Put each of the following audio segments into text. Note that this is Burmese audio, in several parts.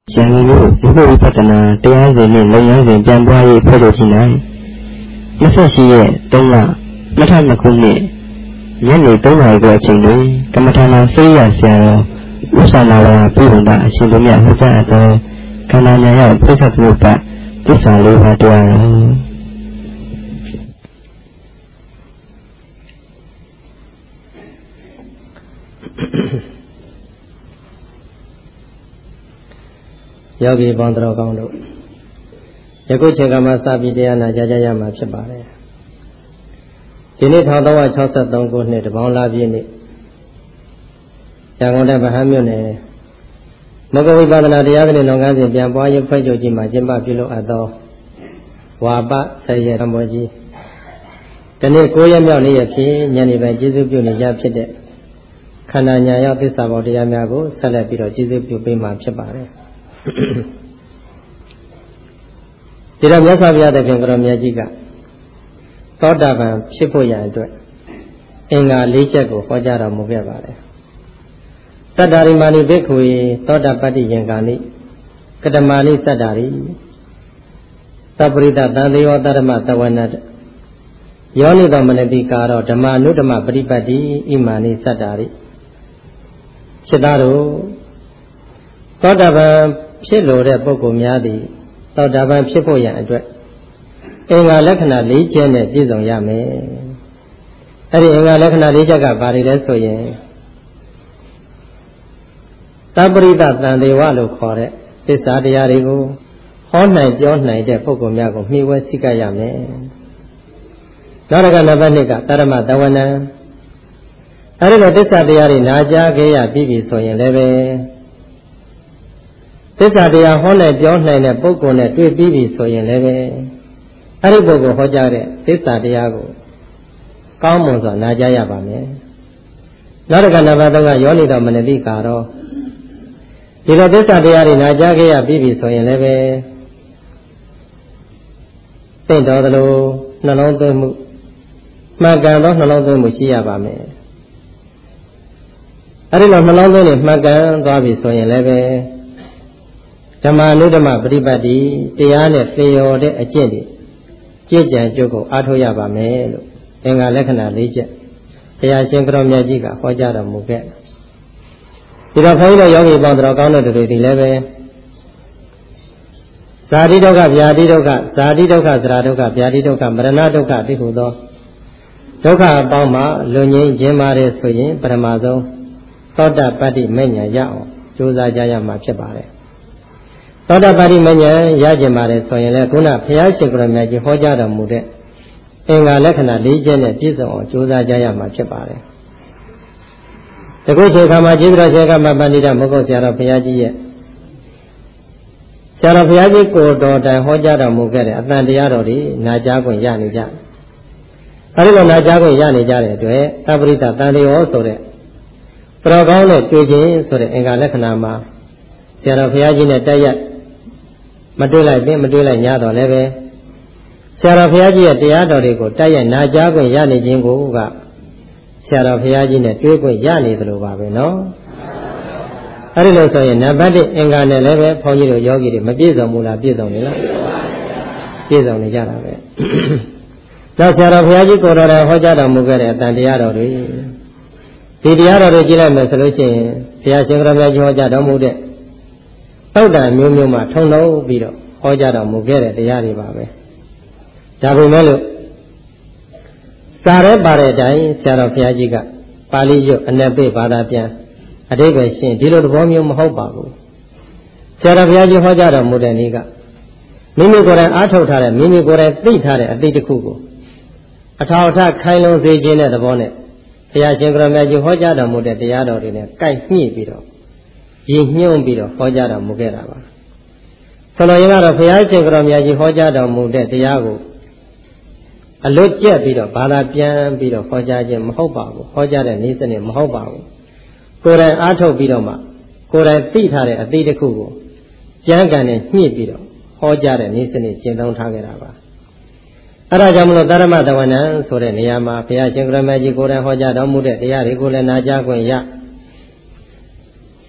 ရှင်လူလူဝိပဿနာတရားစဉ်နဲ့လုံငန်းစဉ်ပြန်ပွားရေးဖွဲ့လို့ရှိနိုင်28ရက်3လ2002ခုနှစ်ညနေ3နာရီကျော်အချိန်တွင်ကမ္မထာနာဆေးရဆရာတော်ဥစ္စာနာဝါပြည်ဝန်သားအရှင်ဘုရားဟောကြားအပ်သောခန္ဓာဉာဏ်ရောက်ပြည့်စုံမှုပတ်သစ္စာလေးပါးတရားတော်ယောဂီပေါင်းတော်ကောင်းတို့ယခုချိန်ကမှစပြီးတရားနာကြားကြရမှာဖြစ်ပါတယ်ဒီနေ့1363ခုနှစ်တပေါင်းလပြည့်နေ့ရန်ကုန်တိုင်းဗဟန်းမြို့နယ်မဂ္ဂဝိပဿနာတရားစဉ်လုံငန်းစဉ်ပြန်ပွားရေးဖွဲ့ချုပ်ကြီးမှာကျင်းပပြုလုပ်အပ်သောဝါပ10ရက်တော်ကြီးဒီနေ့9ရက်မြောက်နေ့ရက်ဖြင့်ညနေပိုင်းကျေးဇူးပြုနေကြဖြစ်တဲ့ခန္ဓာဉာဏ်ရောက်သစ္စာပေါင်းတရားများကိုဆက်လက်ပြီးတော့ကျေးဇူးပြုပေးမှာဖြစ်ပါတယ်ဒီတော့မြတ်စွာဘုရားသခင်ကိုရောမြတ်ကြီးကသောတာပန်ဖြစ်ဖို့ရန်အတွက်အင်္ဂါ၄ချက်ကိုဟောကြားတော်မူခဲ့ပါတယ်သတ္တာရိမာနိဘိက္ခုေသောတာပတ္တိယင်္ဂာနိကတမာနိသတ္တာရိသပ္ပရိတသံသေယောတရမတဝနတယောနိသောမနတိကာရောဓမ္မနုဓမ္မပရိပတ်တိဣမာနိသတ္တာရိစိတ္တတို့သောတာပန်ဖြစ်လိုတဲ့ပုဂ္ဂိုလ်များသည်သောတာပန်ဖြစ်ဖို့ရန်အတွက်အင်္ဂါလက္ခဏာ၄ချက်နဲ့ပြည့်စုံရမယ်။အဲဒီအင်္ဂါလက္ခဏာ၄ချက်ကဘာတွေလဲဆိုရင်သပ္ပရိတသံသေဝလို့ခေါ်တဲ့သစ္စာတရားတွေကိုဟောနိုင်ပြောနိုင်တဲ့ပုဂ္ဂိုလ်များကိုမှီဝဲစိတ်ကရမယ်။နောက်တစ်ခါနံပါတ်2ကတရမတဝနံအဲဒီလိုသစ္စာတရားတွေနာကြားခဲ့ရပြီးပြီဆိုရင်လည်းပဲသစ္စာတရားဟောနိုင်ပြောနိုင်တဲ့ပုဂ္ဂိုလ်နဲ့တွေ့ပြီးပြီဆိုရင်လည်းပဲအဲ့ဒီပုဂ္ဂိုလ်ဟောကြားတဲ့သစ္စာတရားကိုကောင်းမွန်စွာနာကြားရပါမယ်။နောက်တစ်ခါနံပါတ်3ကယောနိတော်မနတိကာရောဒီလိုသစ္စာတရားတွေနာကြားခဲ့ရပြီးပြီဆိုရင်လည်းပဲသင်တော်သလိုနှလုံးသွင်းမှုမှန်ကန်သောနှလုံးသွင်းမှုရှိရပါမယ်။အဲ့ဒီလိုနှလုံးသွင်းနေမှန်ကန်သွားပြီဆိုရင်လည်းပဲဓမ္မနုဓမ္မပရိပတ်တိတရားနဲ့သေရောတဲ့အကျင့်တွေကြည်ကြံကြုတ်ကိုအားထုတ်ရပါမယ်လို့အင်္ဂါလက္ခဏာ၄ချက်ဘုရားရှင်ကတော်မြတ်ကြီးကဟောကြားတော်မူခဲ့ဒီတော့ဘုန်းကြီးတို့ယောဂီပေါင်းတော်ကောင်းတဲ့တွေဒီလည်းပဲဇာတိဒုက္ခဗျာတိဒုက္ခဇာတိဒုက္ခသရဒုက္ခဗျာတိဒုက္ခမရဏဒုက္ခတိဟုသောဒုက္ခအပေါင်းမှာလွန်ငင်းခြင်းပါတယ်ဆိုရင်ပထမဆုံးသောတာပတ္တိမဉ္ဇဉ်ရအောင်ကြိုးစားကြရမှာဖြစ်ပါတယ်သောတာပတ္တိမဉ္ဇဉ်ရကြပါတယ်ဆိုရင်လည်းခုနဘုရားရှင်ကိုယ်တော်မြတ်ကြီးဟောကြားတော်မူတဲ့အင်္ဂါလက္ခဏာ၄ချက်နဲ့ပြည့်စုံအောင်ကြိုးစားကြရမှာဖြစ်ပါတယ်။တကုချိန်ခါမှာကျေးဇူးတော်ရှင်ကမပန္တိတမဟုတ်ဆရာတော်ဘုရားကြီးရဲ့ဆရာတော်ဘုရားကြီးကိုတော်တိုင်ဟောကြားတော်မူခဲ့တဲ့အတန်တရားတော်တွေနာကြားခွင့်ရနေကြ။အဲဒီလိုနာကြားခွင့်ရနေကြတဲ့အတွက်သဗ္ဗရိတသံဃောဆိုတဲ့တော်ကောင်းတဲ့တွေ့ခြင်းဆိုတဲ့အင်္ဂါလက္ခဏာမှာဆရာတော်ဘုရားကြီးနဲ့တိုက်ရိုက်မတွေ့လိုက်ပင်မတွေ့လိုက်ညတော့လည်းပဲဆရာတော်ဘုရားကြီးရဲ့တရားတော်တွေကိုတိုက်ရိုက်နာကြားခွင့်ရနေခြင်းကိုကဆရာတော်ဘုရားကြီးနဲ့တွေ့ခွင့်ရနေသလိုပါပဲနော်အဲဒီလိုဆိုရင်နံပါတ်1အင်္ဂါနဲ့လည်းပဲဘုန်းကြီးတို့ယောဂီတွေမပြည့်စုံဘူးလားပြည့်စုံနေလားပြည့်စုံနေကြတာပဲနောက်ဆရာတော်ဘုရားကြီးကိုယ်တော်တိုင်ဟောကြားတော်မူခဲ့တဲ့အတန်တရားတော်တွေဒီတရားတော်တွေကြည့်လိုက်မယ်ဆိုလို့ရှိရင်ဘုရားရှင်ကိုယ်တော်မြတ်ကြီးဟောကြားတော်မူတဲ့သုတ်တန်မျိုးမျိုးမှာထုံလုံးပြီးတော့ဟောကြားတော်မူခဲ့တဲ့တရားတွေပါပဲဒါပေမဲ့လို့စာရဲပါတဲ့အတိုင်းဆရာတော်ဘုရားကြီးကပါဠိရွတ်အနက်ပိဘာသာပြန်အဓိပ္ပာယ်ရှင်းဒီလိုသဘောမျိုးမဟုတ်ပါဘူးဆရာတော်ဘုရားကြီးဟောကြားတော်မူတဲ့နေ့ကမိမိကိုယ်တိုင်အားထုတ်ထားတဲ့မိမိကိုယ်တိုင်သိထားတဲ့အသိတစ်ခုကိုအထောက်အထားခိုင်လုံစေခြင်းတဲ့သဘောနဲ့ဘုရားရှင်ကိုယ်တော်မြတ်ကြီးဟောကြားတော်မူတဲ့တရားတော်တွေနဲ့ကိုက်ညှိပြီးတော့ရည်ညွှန်းပြီးတော့ဟောကြားတော်မူခဲ့တာပါဆိုလိုရင်းကတော့ဘုရားရှင်ကိုယ်တော်မြတ်ကြီးဟောကြားတော်မူတဲ့တရားကိုအလွတ်ကျက်ပြီးတော့ဘာသာပြန်ပြီးတော့ဟောကြားခြင်းမဟုတ်ပါဘူးဟောကြားတဲ့နည်းစနစ်မဟုတ်ပါဘူးကိုယ်တိုင်အားထုတ်ပြီးတော့မှကိုယ်တိုင်သိထားတဲ့အသိတစ်ခုကိုကျမ်းဂန်နဲ့ညှိပြီးတော့ဟောကြားတဲ့နည်းစနစ်ကျင့်သုံးထားခဲ့တာပါအဲဒါကြောင့်မလို့တရမတဝနံဆိုတဲ့နေရာမှာဘုရားရှင်ကိုယ်တော်မြတ်ကြီးကိုယ်တိုင်ဟောကြားတော်မူတဲ့တရားတွေကိုလည်းနာကြားခွင့်ရ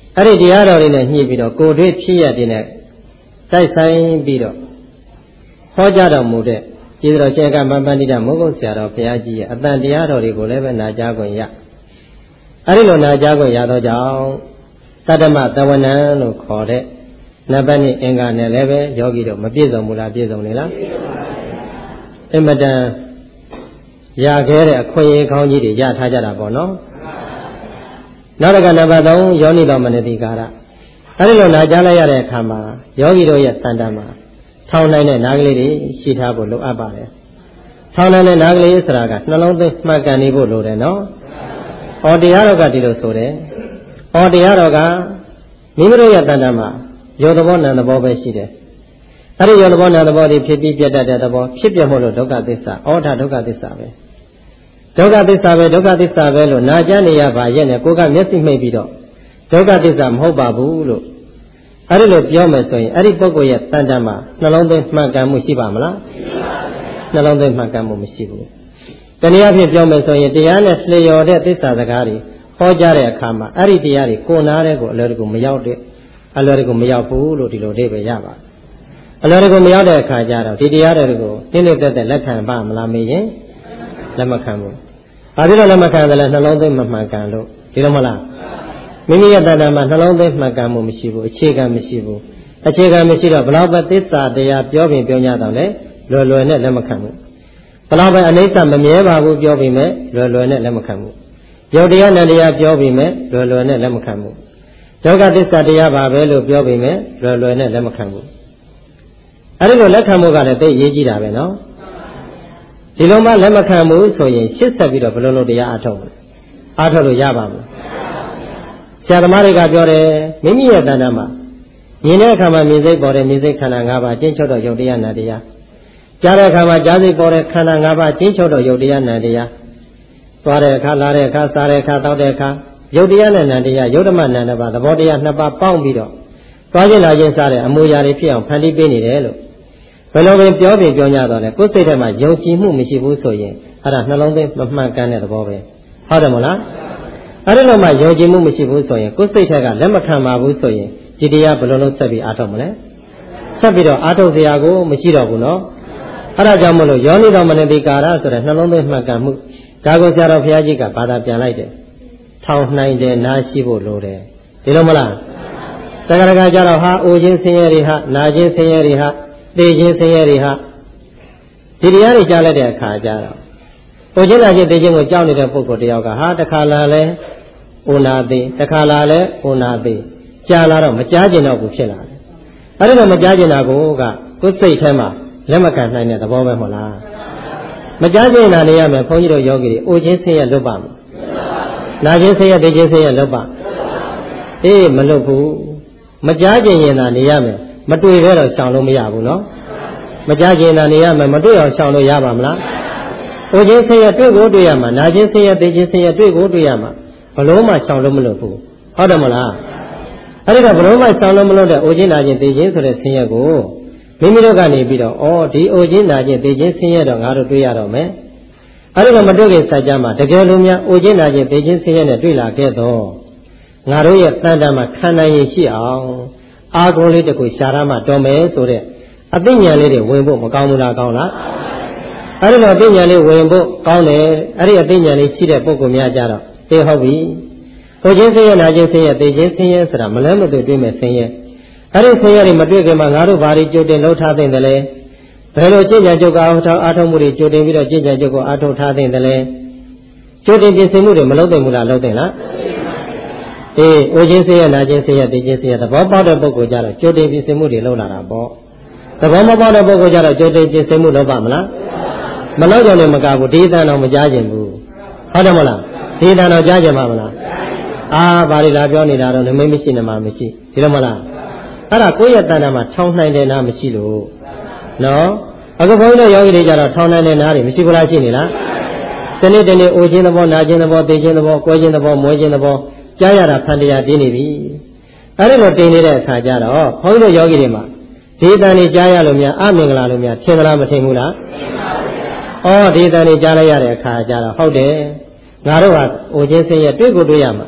အဲ့ဒီတရားတော်တွေနဲ့ညှိပြီးတော့ကိုယ်တွေ့ဖြစ်ရတဲ့နဲ့တိုက်ဆိုင်ပြီးတော့ဟောကြားတော်မူတဲ့ကျေးဇူးတော်ရှင်ကမ္မပဏိတမိုးကုတ်ဆရာတော်ဘုရားကြီးရဲ့အတန်တရားတော်တွေကိုလည်းပဲနာကြားခွင့်ရအဲ့ဒီလိုနာကြားခွင့်ရသောကြောင့်တတ္တမတဝနံလို့ခေါ်တဲ့နံပါတ်2အင်္ဂါနဲ့လည်းပဲယောဂီတို့မပြည့်စုံဘူးလားပြည့်စုံနေလားအင်မတန်ရခဲ့တဲ့အခွင့်အရေးကောင်းကြီးတွေရထားကြတာပေါ့နော်နောက်တစ်ခါနံပါတ်3ယောနိတော်မနတိကာရအဲဒီလိုနာကြားလိုက်ရတဲ့အခါမှာယောဂီတို့ရဲ့တန်တမှာထောင်းနိုင်တဲ့နားကလေးတွေရှိထားဖို့လိုအပ်ပါတယ်ထောင်းနိုင်တဲ့နားကလေးဆိုတာကနှလုံးသွင်းမှတ်ကန်နေဖို့လိုတယ်နော်။အော်တရားတော်ကဒီလိုဆိုတယ်။အော်တရားတော်ကမိမိတို့ရဲ့တန်တမှာယောသဘောနံသဘောပဲရှိတယ်။အဲဒီယောသဘောနံသဘောတွေဖြစ်ပြီးပြတ်တတ်တဲ့သဘောဖြစ်ပြမို့လို့ဒုက္ခသစ္စာဩထာဒုက္ခသစ္စာပဲဒုက္ခသစ္စာပဲဒုက္ခသစ္စာပဲလို့နာကြားနေရပါရဲ့နဲ့ကိုကမျက်စိမှိတ်ပြီးတော့ဒုက္ခသစ္စာမဟုတ်ပါဘူးလို့အဲ့ဒီလိုပြောမယ်ဆိုရင်အဲ့ဒီပုဂ္ဂိုလ်ရဲ့တန်တမှာနှလုံးသွင်းမှန်ကန်မှုရှိပါမလားမရှိပါဘူးနှလုံးသွင်းမှန်ကန်မှုမရှိဘူးတနည်းအားဖြင့်ပြောမယ်ဆိုရင်တရားနဲ့လျော်တဲ့သစ္စာစကားတွေဟောကြားတဲ့အခါမှာအဲ့ဒီတရားတွေကိုနားတဲ့ကိုအလွယ်တကူမရောက်တဲ့အလွယ်တကူမရောက်ဘူးလို့ဒီလိုလေးပဲရပါတယ်အလွယ်တကူမရောက်တဲ့အခါကျတော့ဒီတရားတွေကိုတင်းတင်းတက်တက်လက်ခံပါမလားမေးရင်လက်မခံဘူးဘာဖြစ်လို့လက်မခံတယ်လဲနှလုံးသွင်းမမှန်ကန်လို့ဒီလိုမလားမိမိရဲ့တဏ္ဍာမှာနှလုံးသွင်းမှန်ကန်မှုမရှိဘူးအခြေခံမရှိဘူးအခြေခံမရှိတော့ဘလောက်ပဲသစ္စာတရားပြောပြီးပြောကြတော့လေလွယ်လွယ်နဲ့လက်မခံဘူးဘလောက်ပဲအနိစ္စမမြဲပါဘူးပြောပြီးမဲ့လွယ်လွယ်နဲ့လက်မခံဘူးယုတ်တရားနဲ့တရားပြောပြီးမဲ့လွယ်လွယ်နဲ့လက်မခံဘူးဒုက္ခသစ္စာတရားပါပဲလို့ပြောပြီးမဲ့လွယ်လွယ်နဲ့လက်မခံဘူးအဲဒီလိုလက်ခံမှုကလည်းသိရေးကြည့်တာပဲနော်ဒီလိုမှလက်မခံဘူးဆိုရင်ရှစ်ဆက်ပြီးတော့ဘယ်လိုလုပ်တရားအားထုတ်မလဲအားထုတ်လို့ရပါမလားဆရာသမားတွေကပြောတယ်မိမိရဲ့တဏ္ဍာမှာမြင်တဲ့အခါမှာမြင်စိတ်ပေါ်တယ်မြင်စိတ်ခန္ဓာ၅ပါးကျင့်ချုပ်တော့ယုတ်တရားနာတရားကြားတဲ့အခါမှာကြားစိတ်ပေါ်တဲ့ခန္ဓာ၅ပါးကျင့်ချုပ်တော့ယုတ်တရားနာတရားသွားတဲ့အခါလာတဲ့အခါစားတဲ့အခါတောက်တဲ့အခါယုတ်တရားနဲ့နာတရားယုတ်ဓမ္မနာနှစ်ပါးသဘောတရားနှစ်ပါးပေါင်းပြီးတော့သွားခြင်းလာခြင်းစားတဲ့အမူအရာတွေဖြစ်အောင်ဖန်တီးပေးနေတယ်လို့ဘယ်လိုပဲပြောပြီးပြောကြတော့လဲကိုယ်စိတ်ထဲမှာယုံကြည်မှုမရှိဘူးဆိုရင်အဲ့ဒါနှလုံးသွင်းမမှန်ကန်တဲ့သဘောပဲဟုတ်တယ်မလားအဲ့ဒီလိုမှယုံကြည်မှုမရှိဘူးဆိုရင်ကိုယ်စိတ်ထဲကလက်မခံပါဘူးဆိုရင်ဒီတရားဘယ်လိုလုပ်ဆက်ပြီးအားထုတ်မလဲဆက်ပြီးတော့အားထုတ်စရာကိုမရှိတော့ဘူးနော်အဲ့ဒါကြောင့်မလို့ယောနိတော်မနတိကာရဆိုတဲ့နှလုံးသွင်းမှန်ကန်မှုဒါကိုဆရာတော်ဘုရားကြီးကဘာသာပြန်လိုက်တယ်ထောင်နိုင်တယ်နားရှိဖို့လိုတယ်ဒီလိုမလားတခါတခါကျတော့ဟာအိုခြင်းဆင်းရဲတွေဟာနာခြင်းဆင်းရဲတွေဟာသိခြင်းဆင်းရဲတွေဟာဒီတရားတွေကြားလိုက်တဲ့အခါကျတော့အိုခြင်းနာခြင်းသိခြင်းကိုကြောက်နေတဲ့ပုဂ္ဂိုလ်တယောက်ကဟာတခါလာလဲအိုနာသိတခါလာလဲအိုနာသိကြားလာတော့မကြားကျင်တော့ဘူးဖြစ်လာတယ်အဲ့ဒီတော့မကြားကျင်တာကိုကကိုယ်စိတ်ထဲမှာလက်မခံနိုင်တဲ့သဘောပဲမဟုတ်လားမကြားကျင်တာနေရမယ်ဘုန်းကြီးတို့ယောဂီတွေအိုခြင်းဆင်းရဲလွတ်ပါမယ်နာခြင်းဆင်းရဲသိခြင်းဆင်းရဲလွတ်ပါအေးမလွတ်ဘူးမကြားကျင်ရင်သာနေရမယ်မတွေ့ခဲ့တော့ရှောင်လို့မရဘူးနော်မကြားကျင်တာနေရမယ်မတွေ့အောင်ရှောင်လို့ရပါမလားအိုခြင်းဆင်းရဲတွေ့ကိုတွေ့ရမှာနာခြင်းဆင်းရဲသိခြင်းဆင်းရဲတွေ့ကိုတွေ့ရမှာဘလို့မှရှောင်လို့မလွတ်ဘူးဟုတ်တယ်မလားအဲ့ဒီတော့ဘလို့မှရှောင်လို့မလွတ်တဲ့အိုခြင်းနာခြင်းသိခြင်းဆိုတဲ့ဆင်းရဲကိုမိမိတို့ကနေပြီးတော့ဩဒီအိုခြင်းနာခြင်းသိခြင်းဆင်းရဲတော့ငါတို့တွေ့ရတော့မယ်အဲ့ဒီတော့မတွေ့ခင်စัจ जा မှာတကယ်လို့များအိုခြင်းနာခြင်းသိခြင်းဆင်းရဲနဲ့တွေ့လာခဲ့တော့ငါတို့ရဲ့တန်တမှာခံနိုင်ရရှိအောင်အာကုံလေးတခုရှာရမှတော်မယ်ဆိုတဲ့အသိဉာဏ်လေးတွေဝင်ဖို့မကောင်းဘူးလားကောင်းလားအဲ့ဒီတော့အသိဉာဏ်လေးဝင်ဖို့ကောင်းတယ်အဲ့ဒီအသိဉာဏ်လေးရှိတဲ့ပုဂ္ဂိုလ်များကြတော့သိဟုတ်ပြီဟိုခြင်းဆင်းရဲနာခြင်းဆင်းရဲသိခြင်းဆင်းရဲဆိုတာမလဲမသွေတွေ့မဲ့ဆင်းရဲအဲ့ဒီဆင်းရဲတွေမတွေ့ခင်မှာငါတို့ဘာတွေကြိုတင်လှုပ်ထားသင့်တယ်လဲဘယ်လိုကြင်ကြံကြုတ်ကအားထုတ်မှုတွေကြိုတင်ပြီးတော့ကြင်ကြံကြုတ်ကိုအားထုတ်ထားသင့်တယ်လဲကြိုတင်ပြင်ဆင်မှုတွေမလုပ်သင့်ဘူးလားလုပ်သင့်လားအေးအိုခြင်းဆင်းရဲနာခြင်းဆင်းရဲသိခြင်းဆင်းရဲသဘောပေါက်တဲ့ပုဂ္ဂိုလ်ကြတော့ကြိုတင်ပြင်ဆင်မှုတွေလုပ်လာတာပေါ့သဘောမပေါက်တဲ့ပုဂ္ဂိုလ်ကြတော့ကြိုတင်ပြင်ဆင်မှုလုပ်ပါမလားမလုပ်ကြလည်းမကဘူးဒီတန်တော့မကြားခြင်းဘူးဟုတ်တယ်မလားဒီတန်တော့ကြားခြင်းပါမလားအာဘာလို့လာပြောနေတာတော့နမိတ်မရှိနမမရှိဒီလိုမလားအဲ့ဒါကိုယ့်ရဲ့တန်တာမှာထောင်းနိုင်တယ်နာမရှိလို့နော်အခုဘုန်းကြီးတို့ယောဂီတွေကြတော့ထောင်းနိုင်တဲ့နာတွေမရှိဘူးလားရှိနေလားတနေ့တနေ့အိုခြင်းသဘောနာခြင်းသဘောသိခြင်းသဘောကွဲခြင်းသဘောမွေးခြင်းသဘောကြားရတာဖန်တရားတင်းနေပြီအဲ့ဒီလိုတင်းနေတဲ့အခါကျတော့ဘုန်းကြီးတို့ယောဂီတွေမှာဒီတန်တွေကြားရလို့များအမင်္ဂလာလို့များထင်သလားမထင်ဘူးလားထင်ပါဘူးဩဒီတန်တွေကြားလိုက်ရတဲ့အခါကျတော့ဟုတ်တယ်ငါတို့ဟာအိုခြင်းဆင်းရဲတွေ့ကိုတွေ့ရမှာ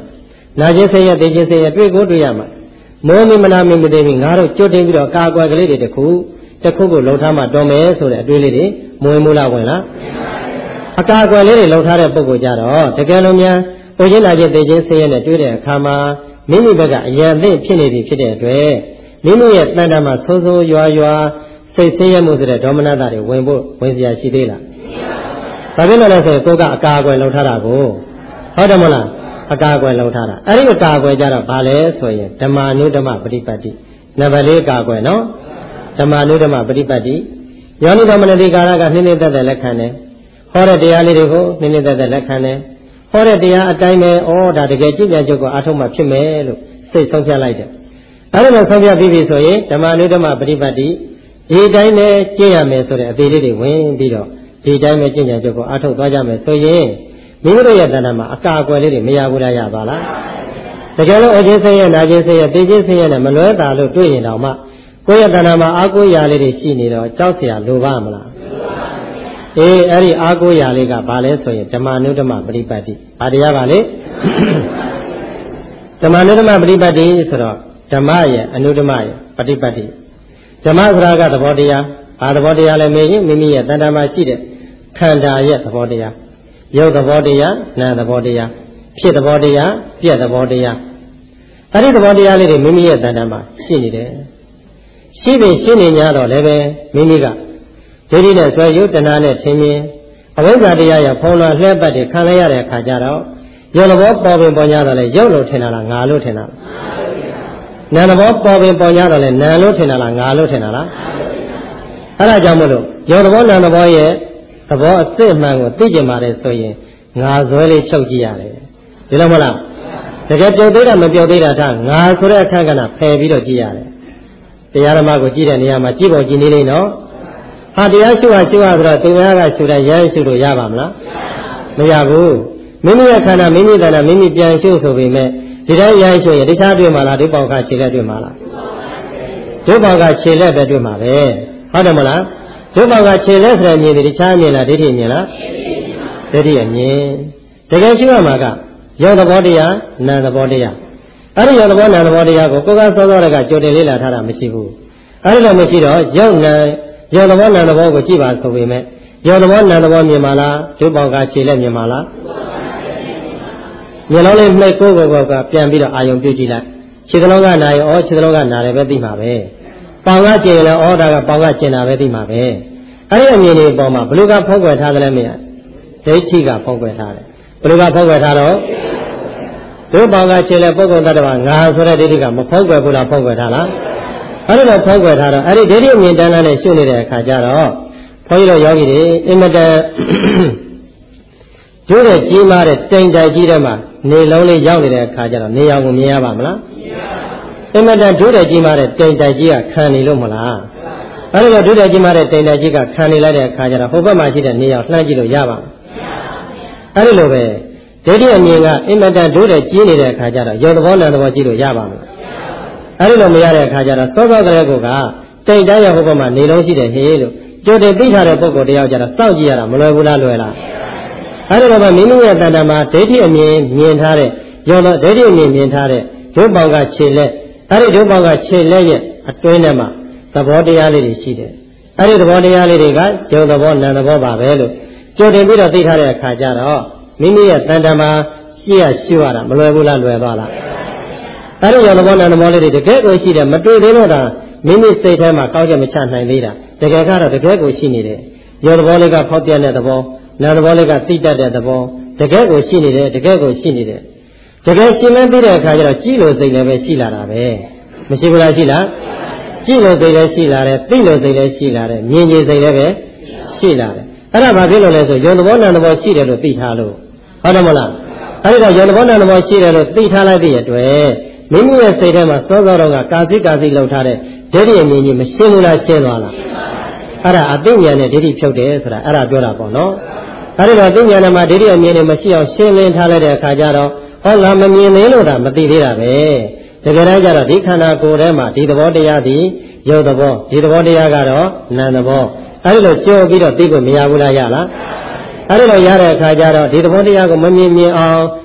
နာကျင်ဆင်းရဲသိခြင်းဆင်းရဲတွေ့ကိုတွေ့ရမှာမောမိမနာမိမသိမိငါတို့ကြွတင်ပြီးတော့ကာကွယ်ကလေးတွေတစ်ခုကိုလှုပ်ထားမှတော်မယ်ဆိုတဲ့အတွေးလေးတွေမဝင်ဘူးလားဝင်လားအကာအကွယ်လေးတွေလှုပ်ထားတဲ့ပုဂ္ဂိုလ်ကြတော့တကယ်လို့များကိုချင်းနာကျင်သိခြင်းဆင်းရဲနဲ့တွေ့တဲ့အခါမှာမိမိဘက်ကအယံသိဖြစ်နေပြီဖြစ်တဲ့အတွက်မိမိရဲ့တဏ္ဍာမှာဆိုးဆိုးရွာရွာစိတ်ဆင်းရဲမှုဆိုတဲ့ဒေါမနတာတွေဝင်စရာရှိသေးလားဘာဖြစ်လို့လဲဆိုရင်ကိုယ်ကအကာအကွယ်လှုပ်ထားတာကိုဟုတ်တယ်မလားအကာအကွယ်လှုပ်ထားတာအဲ့ဒီအကာအကွယ်ကြတော့ဘာလဲဆိုရင်ဓမ္မာနုဓမ္မပฏิပတ်တိနံပါတ်၄အကာအကွယ်နော်ဓမ္မာနုဓမ္မပฏิပတ်တိယောနိဓမ္မနတိကာရကနှင်းနှင်းသက်သက်လက်ခံတယ်ဟောတဲ့တရားလေးတွေကိုနှင်းနှင်းသက်သက်လက်ခံတယ်ဟောတဲ့တရားအတိုင်းပဲဒါတကယ်ကြည်ကြံကြုတ်ကိုအားထုတ်မှဖြစ်မယ်လို့စိတ်ဆုံးဖြတ်လိုက်တယ်အဲ့ဒီလိုဆုံးဖြတ်ပြီးပြီဆိုရင်ဓမ္မာနုဓမ္မပฏิပတ်တိဒီတိုင်းပဲကျင့်ရမယ်ဆိုတဲ့အသေးလေးတွေဝင်ပြီးတော့ဒီတိုင်းပဲကြည်ကြံကြုတ်ကိုအားထုတ်သွားကြမယ်ဆိုရင်မိမိတို့ရဲ့တဏ္ဍာမှာအကာအကွယ်လေးတွေမရဘူးလားရပါလားတကယ်လို့အချင်းဆင်းရဲနာချင်းဆင်းရဲသိချင်းဆင်းရဲနဲ့မလွဲတာလို့တွေ့ရင်တော့မှကိုယ့်ရဲ့တဏ္ဍာမှာအာကိုရာလေးတွေရှိနေတော့ကြောက်เสียလိုပါမလားအဲ့ဒီအာကိုရာလေးကဘာလဲဆိုရင်ဓမ္မနုဓမ္မပฏิပတ်တိဘာတရားပါလဲဓမ္မနုဓမ္မပฏิပတ်တိဆိုတော့ဓမ္မရဲ့အနုဓမ္မရဲ့ပฏิပတ်တိဓမ္မဆိုတာကသဘောတရားဘာသဘောတရားလဲမေးရင်မိမိရဲ့တဏ္ဍာမှာရှိတဲ့ခန္ဓာရဲ့သဘောတရားရုပ်သဘောတရားနာမ်သဘောတရားဖြစ်သဘောတရားပြက်သဘောတရားအဲ့ဒီသဘောတရားလေးတွေမိမိရဲ့တဏ္ဍာမှာရှိနေတယ်ရှိပြီရှိနေ냐တော့လည်းပဲမိမိကဒိဋ္ဌိနဲ့ဆွဲရုပ်တဏှာနဲ့ထင်မြင်အဝိဇ္ဇာတရားရဲ့ဖုံးလွှမ်းလှည့်ပတ်တွေခံရတဲ့အခါကျတော့ရုပ်သဘောပေါ်ပင်ပေါ်냐တော့လေရုပ်လို့ထင်တာလားငါလို့ထင်တာလားနာမ်သဘောပေါ်ပင်ပေါ်냐တော့လေနာမ်လို့ထင်တာလားငါလို့ထင်တာလားအဲ့ဒါကြောင့်မို့လို့ရုပ်သဘောနာမ်သဘောရဲ့သဘောအစစ်မှန်ကိုသိကြပါတယ်ဆိုရင်ငါဇွဲလေးချုပ်ကြည့်ရတယ်ဒီလိုမလားတကယ်ပြုတ်သေးတာမပြုတ်သေးတာထားငါဆိုတဲ့အခါကဏဖယ်ပြီးတော့ကြည့်ရတယ်တရားဓမ္မကိုကြည့်တဲ့နေရာမှာကြည့်ဖို့ကြည့်နေလိမ့်နော်ဟာတရားရှုဆိုတော့သူများကရှုတဲ့ရမ်းရှုလို့ရပါမလားမရဘူးမိမိရဲ့ခန္ဓာမိမိတဏ္ဍာမိမိပြန်ရှုဆိုပေမဲ့ဒီတိုင်းရမ်းရှုရင်တခြားတွေ့မှာလားဒုပေါကခြေလက်တွေ့မှာလားဒုပေါကခြေလက်ပဲတွေ့မှာပဲဟုတ်တယ်မလားဒုပေါကခြေလက်ဆိုတဲ့မြင်တယ်တခြားမြင်လားဒိဋ္ဌိမြင်လားဒိဋ္ဌိအမြင်တကယ်ရှုရမှာကယောသဘောတရားနာမ်သဘောတရားအဲ့ဒီယောသဘောနာမ်သဘောတရားကိုကိုယ်ကစောစောကကြိုတင်လေ့လာထားတာမရှိဘူးအဲ့ဒီလိုမရှိတော့ယောနာမ်ယောသဘောနာမ်သဘောကိုကြည့်ပါဆိုပေမဲ့ယောသဘောနာမ်သဘောမြင်ပါလားဒုပေါကခြေလက်မြင်ပါလားမျက်လုံးလေးနှိပ်ကိုယ်ကပြန်ပြီးတော့အာယုံပြုကြည့်လိုက်ခြေကလုံးကနာရင်ခြေကလုံးကနာတယ်ပဲသိမှာပဲပေါင်ကကျင်ရင်လည်းဒါကပေါင်ကကျင်တာပဲသိမှာပဲအဲ့ဒီအမြင်လေးပေါ်မှာဘလူကဖုံးကွယ်ထားတယ်လည်းမရဒိဋ္ဌိကဖုံးကွယ်ထားတယ်ဘလူကဖုံးကွယ်ထားတော့ဒုပေါကခြေလက်ပုဂ္ဂိုလ်တ attva ငါဆိုတဲ့ဒိဋ္ဌိကမဖုံးကွယ်ဘူးလားဖုံးကွယ်ထားလားအဲ့ဒီလိုဖုံးကွယ်ထားတော့အဲ့ဒီဒိဋ္ဌိအမြင်တန်းနဲ့ရှုနေတဲ့အခါကျတော့ဘုန်းကြီးတို့ယောဂီတွေအင်မတန်ကျိုးတဲ့ကြီးမားတဲ့တိမ်တိုက်ကြီးထဲမှာနေလုံးလေးရောက်နေတဲ့အခါကျတော့နေရောင်ကိုမြင်ရပါမလားအင်မတန်ကျိုးတဲ့ကြီးမားတဲ့တိမ်တိုက်ကြီးကခံနေလို့မလားအဲ့ဒီလိုကျိုးတဲ့ကြီးမားတဲ့တိမ်တိုက်ကြီးကခံနေလိုက်တဲ့အခါကျတော့ဟိုဘက်မှာရှိတဲ့နေရောင်လှမ်းကြည့်လို့ရပါအဲ့ဒီလိုပဲဒိဋ္ဌိအမြင်ကအင်မတန်ကျိုးတဲ့ကြီးနေတဲ့အခါကျတော့ယောသဘောနာသဘောကြည့်လို့ရပါမလားအဲ့ဒီလိုမရတဲ့အခါကျတော့စောစောကလေးကတိမ်တိုက်ရဟိုဘက်မှာနေလုံးရှိတယ်ဟေးလို့ကြိုတင်သိထားတဲ့ပုဂ္ဂိုလ်တယောက်ကျတော့စောင့်ကြည့်ရတာမလွယ်ဘူးလားလွယ်လားအဲ့ဒီတော့မိမိရဲ့တဏ္ဍာမှာဒိဋ္ဌိအမြင်မြင်ထားတဲ့ယောဒိဋ္ဌိအမြင်မြင်ထားတဲ့ဒုပေါကခြေလက်အဲ့ဒီဒုပေါကခြေလက်ရဲ့အတွင်းထဲမှာသဘောတရားလေးတွေရှိတယ်အဲ့ဒီသဘောတရားလေးတွေကယုံသဘောနာမ်သဘောပါပဲလို့ကြိုတင်ပြီးတော့သိထားတဲ့အခါကျတော့မိမိရဲ့တဏ္ဍာမှာရှုရတာမလွယ်ဘူးလားလွယ်သွားလားအဲ့ဒီယုံသဘောနာမ်သဘောလေးတွေတကယ်ကိုရှိတယ်မတွေ့သေးတော့တာမိမိစိတ်ထဲမှာကောင်းချက်မချနိုင်သေးတာတကယ်ကတော့တကယ်ကိုရှိနေတယ်ယုံသဘောလေးကဖောက်ပြန်တဲ့သဘောနာမ်သဘောလေးကသိတတ်တဲ့သဘောတကယ်ကိုရှိနေတယ်တကယ်ကိုရှိနေတယ်တကယ်ရှင်းလင်းပြီးတဲ့အခါကျတော့ကြည့်လို့စိတ်လည်းပဲရှိလာတာပဲမရှိဘူးလားရှိလားကြည့်လို့စိတ်လည်းရှိလာတယ်သိလို့စိတ်လည်းရှိလာတယ်မြင်ကြစိတ်လည်းပဲရှိလာတယ်အဲ့ဒါဘာဖြစ်လို့လဲဆိုယုံသဘောနာမ်သဘောရှိတယ်လို့သိထားလို့ဟုတ်တယ်မလားအဲ့ဒါယုံသဘောနာမ်သဘောရှိတယ်လို့သိထားလိုက်တဲ့အတွက်မိမိရဲ့စိတ်ထဲမှာစောစောတော့ကကာသိလောက်ထားတဲ့ဒိဋ္ဌိအမြင်ကြီးမရှင်းဘူးလားရှင်းသွားလားအဲ့ဒါအသိဉာဏ်နဲ့ဒိဋ္ဌိဖြုတ်တယ်ဆိုတာအဲ့ဒါပြောတာပေါ့နော်အဲ့ဒီတော့အသိဉာဏ်မှာဒိဋ္ဌိအမြင်နဲ့မရှိအောင်ရှင်းလင်းထားလိုက်တဲ့အခါကျတော့ဟောငါမမြင်သေးလို့ဒါမသိသေးတာပဲတကယ်တမ်းကျတော့ဒီခန္ဓာကိုယ်ထဲမှာဒီသဘောတရားသည်ယုတ်သဘောဒီသဘောတရားကတော့နာမ်သဘောအဲ့ဒီလိုကြောပြီးတော့သိဖို့မရဘူးလားရလားအဲ့ဒီလိုရတဲ့အခါကျတော့ဒီသဘောတရားကိုမမြင်အောင်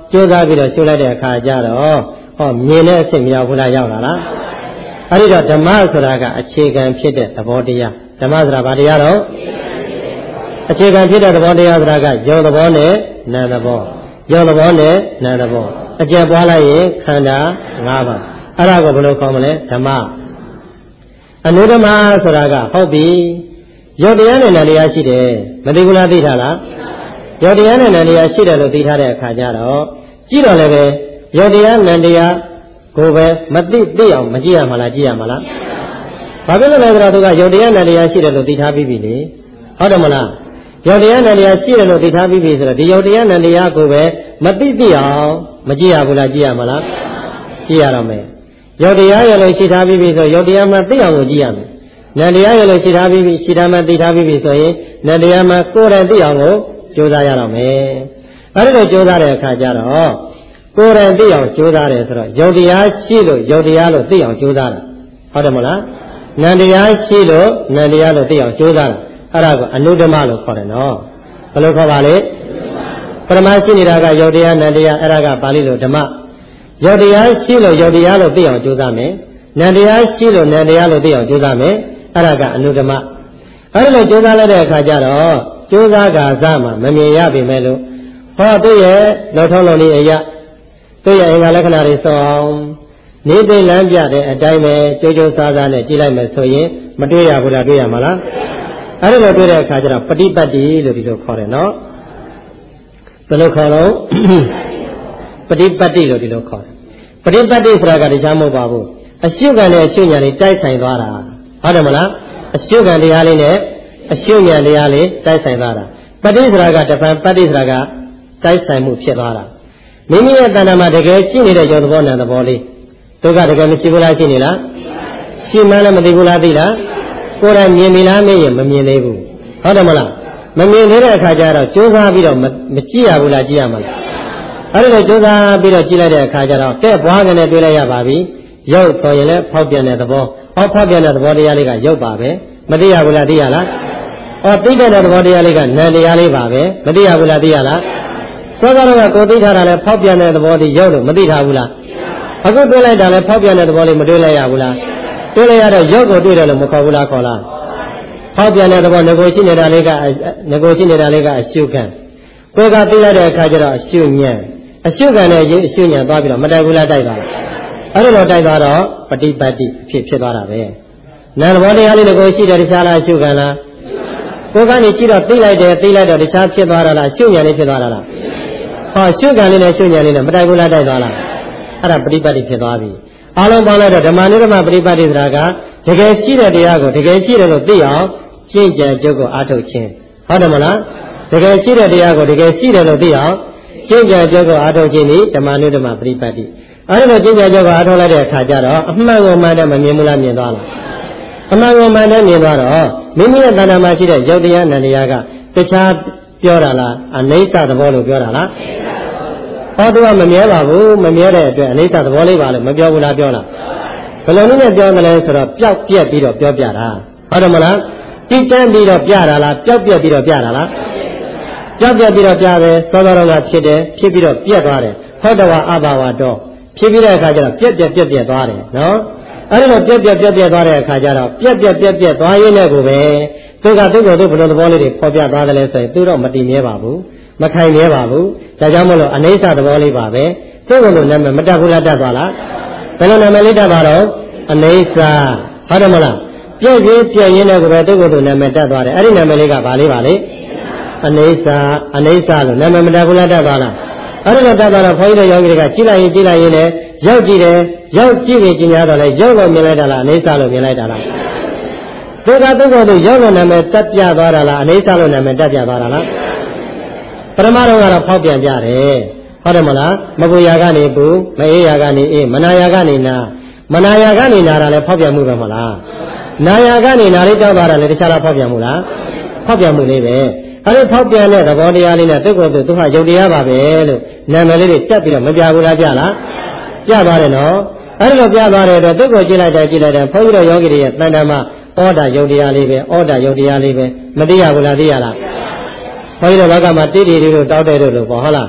ကြိုးစားပြီးတော့ရှုလိုက်တဲ့အခါကျတော့ဟောမြင်တဲ့အစ်မရောက်ဘူးလားရောက်လာလားအဲ့ဒီတော့ဓမ္မဆိုတာကအခြေခံဖြစ်တဲ့သဘောတရားဓမ္မဆိုတာဘာတရားတော့အခြေခံဖြစ်တဲ့သဘောတရားဆိုတာကယုံသဘောနဲ့နာမ်သဘောယုံသဘောနဲ့နာမ်သဘောအကျက်ပွားလိုက်ရင်ခန္ဓာ၅ပါးအဲ့ဒါကိုဘယ်လိုခေါ်မလဲဓမ္မအနုဓမ္မဆိုတာကဟုတ်ပြီယုတ်တရားနဲ့နာမ်တရားရှိတယ်မသိဘူးလားသိထားလားယုတ်တရားနဲ့နာမ်တရားရှိတယ်လို့သိထားတဲ့အခါကျတော့ကြည့်တော့လည်းပဲယုတ်တရားနာမ်တရားကိုပဲမသိအောင်မကြည့်ရမှာလားကြည့်ရမှာလားဘာဖြစ်လို့လဲဆိုတော့သူကယုတ်တရားနာမ်တရားရှိတယ်လို့သိထားပြီးပြီလေဟုတ်တယ်မလားယုတ်တရားနာမ်တရားရှိတယ်လို့သိထားပြီးပြီဆိုတော့ဒီယုတ်တရားနာမ်တရားကိုပဲမသိအောင်မကြည့်ရဘူးလားကြည့်ရမှာလားကြည့်ရတော့မယ်ယုတ်တရားရလို့ရှိထားပြီးပြီဆိုယုတ်တရားမှသိအောင်ကိုကြည့်ရမယ်နန္တရားရလို့ရှိထားပြီးပြီရှိထားမှသိထားပြီးပြီဆိုရင်နန္တရားမှကိုယ်တိုင်သိအောင်ကိုကြိုးစားရတော့မယ်အဲဒီလိုကြိုးစားတဲ့အခါကျတော့ကိုယ်တိုင်သိအောင်ကြိုးစားတယ်ဆိုတော့ယုတ်တရားရှိလို့ယုတ်တရားလို့သိအောင်ကြိုးစားတာဟုတ်တယ်မလားနန္တရားရှိလို့နန္တရားလို့သိအောင်ကြိုးစားတာအဲ့ဒါကိုအနုဓမ္မလို့ခေါ်တယ်နော်ဘယ်လိုခေါ်ပါလဲပရမရှိနေတာကယုတ်တရားနန္တရားအဲ့ဒါကပါဠိလိုဓမ္မယုတ်တရားရှိလို့ယုတ်တရားလို့သိအောင်ကြိုးစားမယ်နန္တရားရှိလို့နန္တရားလို့သိအောင်ကြိုးစားမယ်အဲ့ဒါကအနုဓမ္မအဲ့ဒါလိုကြိုးစားလိုက်တဲ့အခါကျတော့ကြိုးစားကစားမှမမြင်ရပြီမဲ့လို့ဟောသူ့ရဲ့လောက်ထုံးလုံးလေးအရာသူ့ရဲ့အင်္ဂါလက္ခဏာတွေစောအောင်နေသိလမ်းပြတဲ့အတိုင်းပဲကြိုးကြိုးစားစားနဲ့ကြည့်လိုက်မယ်ဆိုရင်မတွေ့ရဘူးလားတွေ့ရမှာလားအဲ့ဒါလိုတွေ့တဲ့အခါကျတော့ပฏิပတ်တိလို့ဒီလိုခေါ်တယ်နော်ဘယ်လိုခေါ်လို့ပฏิပတ်တိလို့ဒီလိုခေါ်တယ်ပฏิပတ်တိဆိုတာကတရားမဟုတ်ပါဘူးအရှုခံနဲ့အရှုညာလေးတိုက်ဆိုင်သွားတာဟုတ်တယ်မလားအရှုခံတရားလေးနဲ့အရှုညာတရားလေးတိုက်ဆိုင်သွားတာပฏิဆိုတာကတပံပฏิဆိုတာကတိုက်ဆိုင်မှုဖြစ်သွားတာမိမိရဲ့တဏ္ဍာမှာတကယ်ရှိနေတဲ့ယောသဘောနာသဘောလေးတို့ကတကယ်မရှိဘူးလားရှိနေလားရှိမှလည်းမသိဘူးလားသိလားကိုယ်တိုင်မြင်ပြီလားမေးရင်မမြင်သေးဘူးဟုတ်တယ်မလားမမြင်သေးတဲ့အခါကျတော့ကြိုးစားပြီးတော့မကြည့်ရဘူးလားကြည့်ရမှာလားအဲ့ဒါလိုကြိုးစားပြီးတော့ကြည့်လိုက်တဲ့အခါကျတော့တဲ့ဘွားကနေတွေ့လိုက်ရပါပြီရုပ်ဆိုရင်လည်းဖောက်ပြန်တဲ့သဘောဖောက်ပြန်တဲ့သဘောတရားလေးကရုပ်ပါပဲမသိရဘူးလားသိရလားသိတဲ့သဘောတရားလေးကနာမ်တရားလေးပါပဲမသိရဘူးလားသိရလားစောစောကကိုသိထားတာလည်းဖောက်ပြန်တဲ့သဘောဒီရုပ်လို့မသိထားဘူးလားအခုတွေ့လိုက်တာလည်းဖောက်ပြန်တဲ့သဘောလေးမတွေ့လိုက်ရဘူးလားတွေ့လိုက်ရတော့ရုပ်ကိုတွေ့တယ်လို့မခေါ်ဘူးလားခေါ်လားဖောက်ပြန်တဲ့သဘောငကိုရှိနေတာလေးကအရှုခံကိုယ်ကသိလိုက်တဲ့အခါကျတော့အရှုဉဏ်အရှုခံနဲ့အရှုဉဏ်သွားပြီးတော့မတိုက်ဘူးလားတိုက်သွားလားအဲ့လိုတိုက်သွားတော့ပฏิပတ်တိဖြစ်သွားတာပဲနာမ်သဘောတရားလေးကိုရှိတယ်တခြားလားအရှုခံလားကိုယ်ကနေကြည့်တော့သိလိုက်တော့တခြားဖြစ်သွားတာလားအရှုဉဏ်လေးဖြစ်သွားတာလားဟောရှုခံလေးနဲ့ရှုဉဏ်လေးနဲ့မတိုက်ဘူးလားတိုက်သွားလားအဲ့ဒါပฏิပတ်တိဖြစ်သွားပြီအားလုံးပေါင်းလိုက်တော့ဓမ္မနုဓမ္မပฏิပတ်တိဆိုတာကတကယ်ရှိတဲ့တရားကိုတကယ်ရှိတယ်လို့သိအောင်ကျင့်ကြံကြုတ်ကိုအားထုတ်ခြင်းဟုတ်တယ်မလားတကယ်ရှိတဲ့တရားကိုတကယ်ရှိတယ်လို့သိအောင်ကျင့်ကြံကြုတ်ကိုအားထုတ်ခြင်းဤဓမ္မနုဓမ္မပฏิပတ်တိအဲ့ဒါလိုကျင့်ကြံကြုတ်ကိုအားထုတ်လိုက်တဲ့အခါကျတော့အမှန်ကိုမှန်တယ်မမြင်ဘူးလားမြင်သွားလားအမှန်ကိုမှန်တယ်မြင်သွားတော့မိမိရဲ့တဏ္ဍာမှာရှိတဲ့ယုတ်တရားနန္တရားကတခြားပြောတာလားအနိစ္စသဘောလို့ပြောတာလားဟောသူကမမြဲပါဘူးမမြဲတဲ့အတွက်အနိစ္စသဘောလေးပါလို့မပြောဘူးလားပြောလားဘယ်လိုနည်းနဲ့ပြောမလဲဆိုတော့ပျောက်ပြက်ပြီးတော့ပြောပြတာဟုတ်တယ်မလားတိကျမ်းပြီးတော့ပြတာလားပျောက်ပြက်ပြီးတော့ပြတာလားပျောက်ပြက်ပြီးတော့ပြတယ်သောတော်ကဖြစ်တယ်ဖြစ်ပြီးတော့ပြက်သွားတယ်ဟောတဝအဘာဝတော့ဖြစ်ပြီးတဲ့အခါကျတော့ပြက်သွားတယ်နော်အဲ့ဒီလိုပြက်သွားတဲ့အခါကျတော့ပြက်သွားရင်းနဲ့ကိုပဲသူကသူ့ကိုယ်သူဘယ်လိုသဘောလေးတွေဖော်ပြသွားတယ်လဲဆိုရင်သူတော့မတည်မြဲပါဘူးမခိုင်မြဲပါဘူးဒါကြောင့်မလို့အနိစ္စသဘောလေးပါပဲသူ့ကိုယ်လိုနာမည်မတတ်ဘူးလားတတ်သွားလားဘယ်လိုနာမည်လေးတတ်ပါတော့အနိစ္စဟုတ်တယ်မလားပြည့်ရင်းနဲ့ကိုပဲသူ့ကိုယ်လိုနာမည်တတ်သွားတယ်အဲ့ဒီနာမည်လေးကဘာလေးပါလဲအနိစ္စလို့နာမည်မတတ်ဘူးလားတတ်သွားလားအဲ့ဒါတော့တတ်သွားတော့ဘုန်းကြီးတို့ယောဂီတွေကကြည့်လိုက်ရင်လည်းရောက်ကြည့်တယ်ရောက်ကြည့်ပြီးကျင်ရတော့လဲရောက်လို့မြင်လိုက်တာလားအနိစ္စလို့မြင်လိုက်တာလားသူကသူ့ကိုယ်သူရောက်လို့နာမည်တက်ပြသွားတာလားအနိစ္စလို့နာမည်တက်ပြသွားတာလားပရမတော်ကတော့ဖောက်ပြန်ကြတယ်ဟုတ်တယ်မလားမပူရာကနေပူမအေးရာကနေအေးမနာရာကနေနာတာလည်းဖောက်ပြန်မှုပဲမလားနာရာကနေနာလေးတောက်သွားတာလည်းတခြားလားဖောက်ပြန်မှုလားဖောက်ပြန်မှုလေးပဲအဲ့ဒီဖောက်ပြန်တဲ့သဘောတရားလေးနဲ့သူ့ကိုယ်သူဟာယုတ်တရားပါပဲလို့နာမည်လေးတွေတက်ပြီးတော့မပြဘူးလားပြလားပြသွားတယ်နော်အဲ့ဒီလိုပြသွားတဲ့အတွက်သူ့ကိုကြည့်လိုက်တယ်ဘုန်းကြီးတို့ယောဂီတွေရဲ့တဏ္ဍာမှာဩဒါယုတ်တရားလေးပဲမသိရဘူးလားသိရလားဘုန်းကြီးတို့ဘက်ကမှာတိတိတို့တောက်တဲ့တို့လို့ပေါ့ဟုတ်လားဩ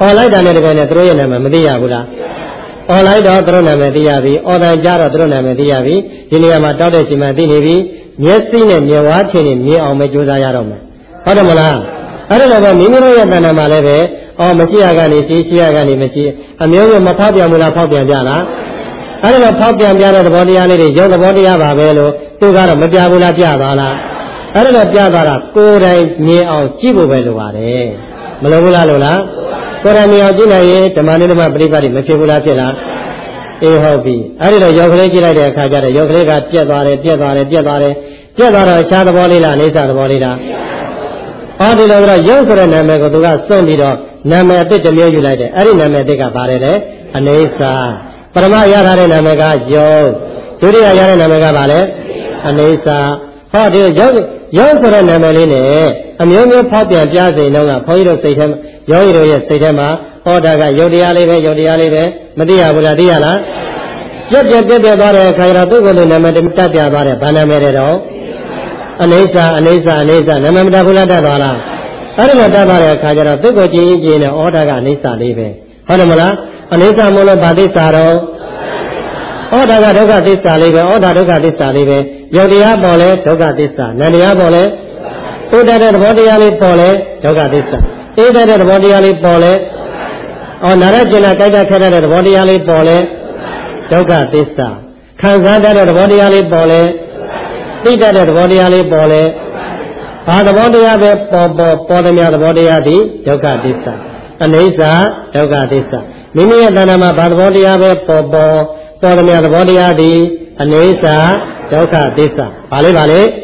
လိုက်တာနဲ့တကယ်နဲ့သူတို့ရဲ့နာမည်မသိရဘူးလားလိုက်တော့သူတို့နာမည်သိရပြီတန်ကြတော့သူတို့နာမည်သိရပြီဒီနေရာမှာတောက်တဲ့ရှင်မှသိနေပြီမျက်စိနဲ့မျက်ဝါးထင်နေမြင်အောင်ပဲကြိုးစားရတော့မယ်ဟုတ်တယ်မလားအဲ့ဒါတော့မိမိတို့ရဲ့တဏ္ဍာမှာလည်းပဲမရှိရကနေရှိရကနေမရှိအမျိုးမျိုးမဖောက်ပြန်ဘူးလားဖောက်ပြန်ကြလားအဲ့ဒါဖောက်ပြန်ပြတဲ့သဘောတရားလေးတွေရုပ်သဘောတရားပါပဲလို့သူကတော့မပြဘူးလားပြသွားလားအဲ့ဒါပြသွားတာကိုယ်တိုင်မြင်အောင်ကြည့်ဖို့ပဲလိုပါတယ်မလိုဘူးလားလို့လားကိုယ်တိုင်မြင်အောင်ကြည့်နိုင်ရင်ဓမ္မနုဓမ္မပရိပတ်တိမဖြစ်ဘူးလားဖြစ်လားဟုတ်ပြီအဲ့ဒီတော့ရုပ်ကလေးကြည့်လိုက်တဲ့အခါကျတော့ရုပ်ကလေးကပြက်သွားတယ်တော့အခြားသဘောလေးလားအိဋ္ဌသဘောလေးလားဒီလိုတော့ရုပ်ဆိုတဲ့နာမည်ကိုသူကစွန့်ပြီးတော့နာမည်အသစ်တစ်မျိုးယူလိုက်တယ်အဲ့ဒီနာမည်အသစ်ကပါတယ်လေအနေစာပရမရထားတဲ့နာမည်ကယုတ်ဒုတိယရတဲ့နာမည်ကပါလေအနေစာဒီရုပ်ဆိုတဲ့နာမည်လေးနဲ့အမျိုးမျိုးဖောက်ပြန်ပြစေတော့ကဘုန်းကြီးတို့စိတ်ထဲယောဂီတို့ရဲ့စိတ်ထဲမှာဒါကယုတ်တရားလေးပဲမသိရဘူးလားသိရလားပြက်သွားတဲ့အခါကျတော့သူ့ကိုယ်လိုနာမည်တက်ပြသွားတယ်ဘာနာမည်လဲတော့အနေစာနာမည်မတတ်ဘူးလားတတ်သွားလားအဲ့ဒီလိုတတ်သွားတဲ့အခါကျတော့သူ့ကိုကြည့်ရင်တော့ဒါကအနေစာလေးပဲဟုတ်တယ်မလားအနေစာမို့လို့ဗာသစ္စာတော့ဒါကဒုက္ခသစ္စာလေးပဲဒါဒုက္ခသစ္စာလေးပဲယုတ်တရားပေါ်လဲဒုက္ခသစ္စာနန္တရားပေါ်လဲဥဒ္ဒတဲ့သဘောတရားလေးပေါ်လဲဒုက္ခသစ္စာအေးတဲ့သဘောတရားလေးပေါ်လဲနာရကျင်နာကြိုက်တာခက်တဲ့သဘောတရားလေးပေါ်လဲဒုက္ခသစ္စာခံစားတတ်တဲ့သဘောတရားလေးပေါ်လဲသိတတ်တဲ့သဘောတရားလေးပေါ်လဲဘာသဘောတရားပဲပေါ်သမျှသဘောတရားသည်ဒုက္ခသစ္စာအနိစ္စဒုက္ခသစ္စာမိမိရဲ့တဏ္ဍာမှာဘာသဘောတရားပဲပေါ်သမျှသဘောတရားသည်အနိစ္စဒုက္ခသစ္စာဘာလဲ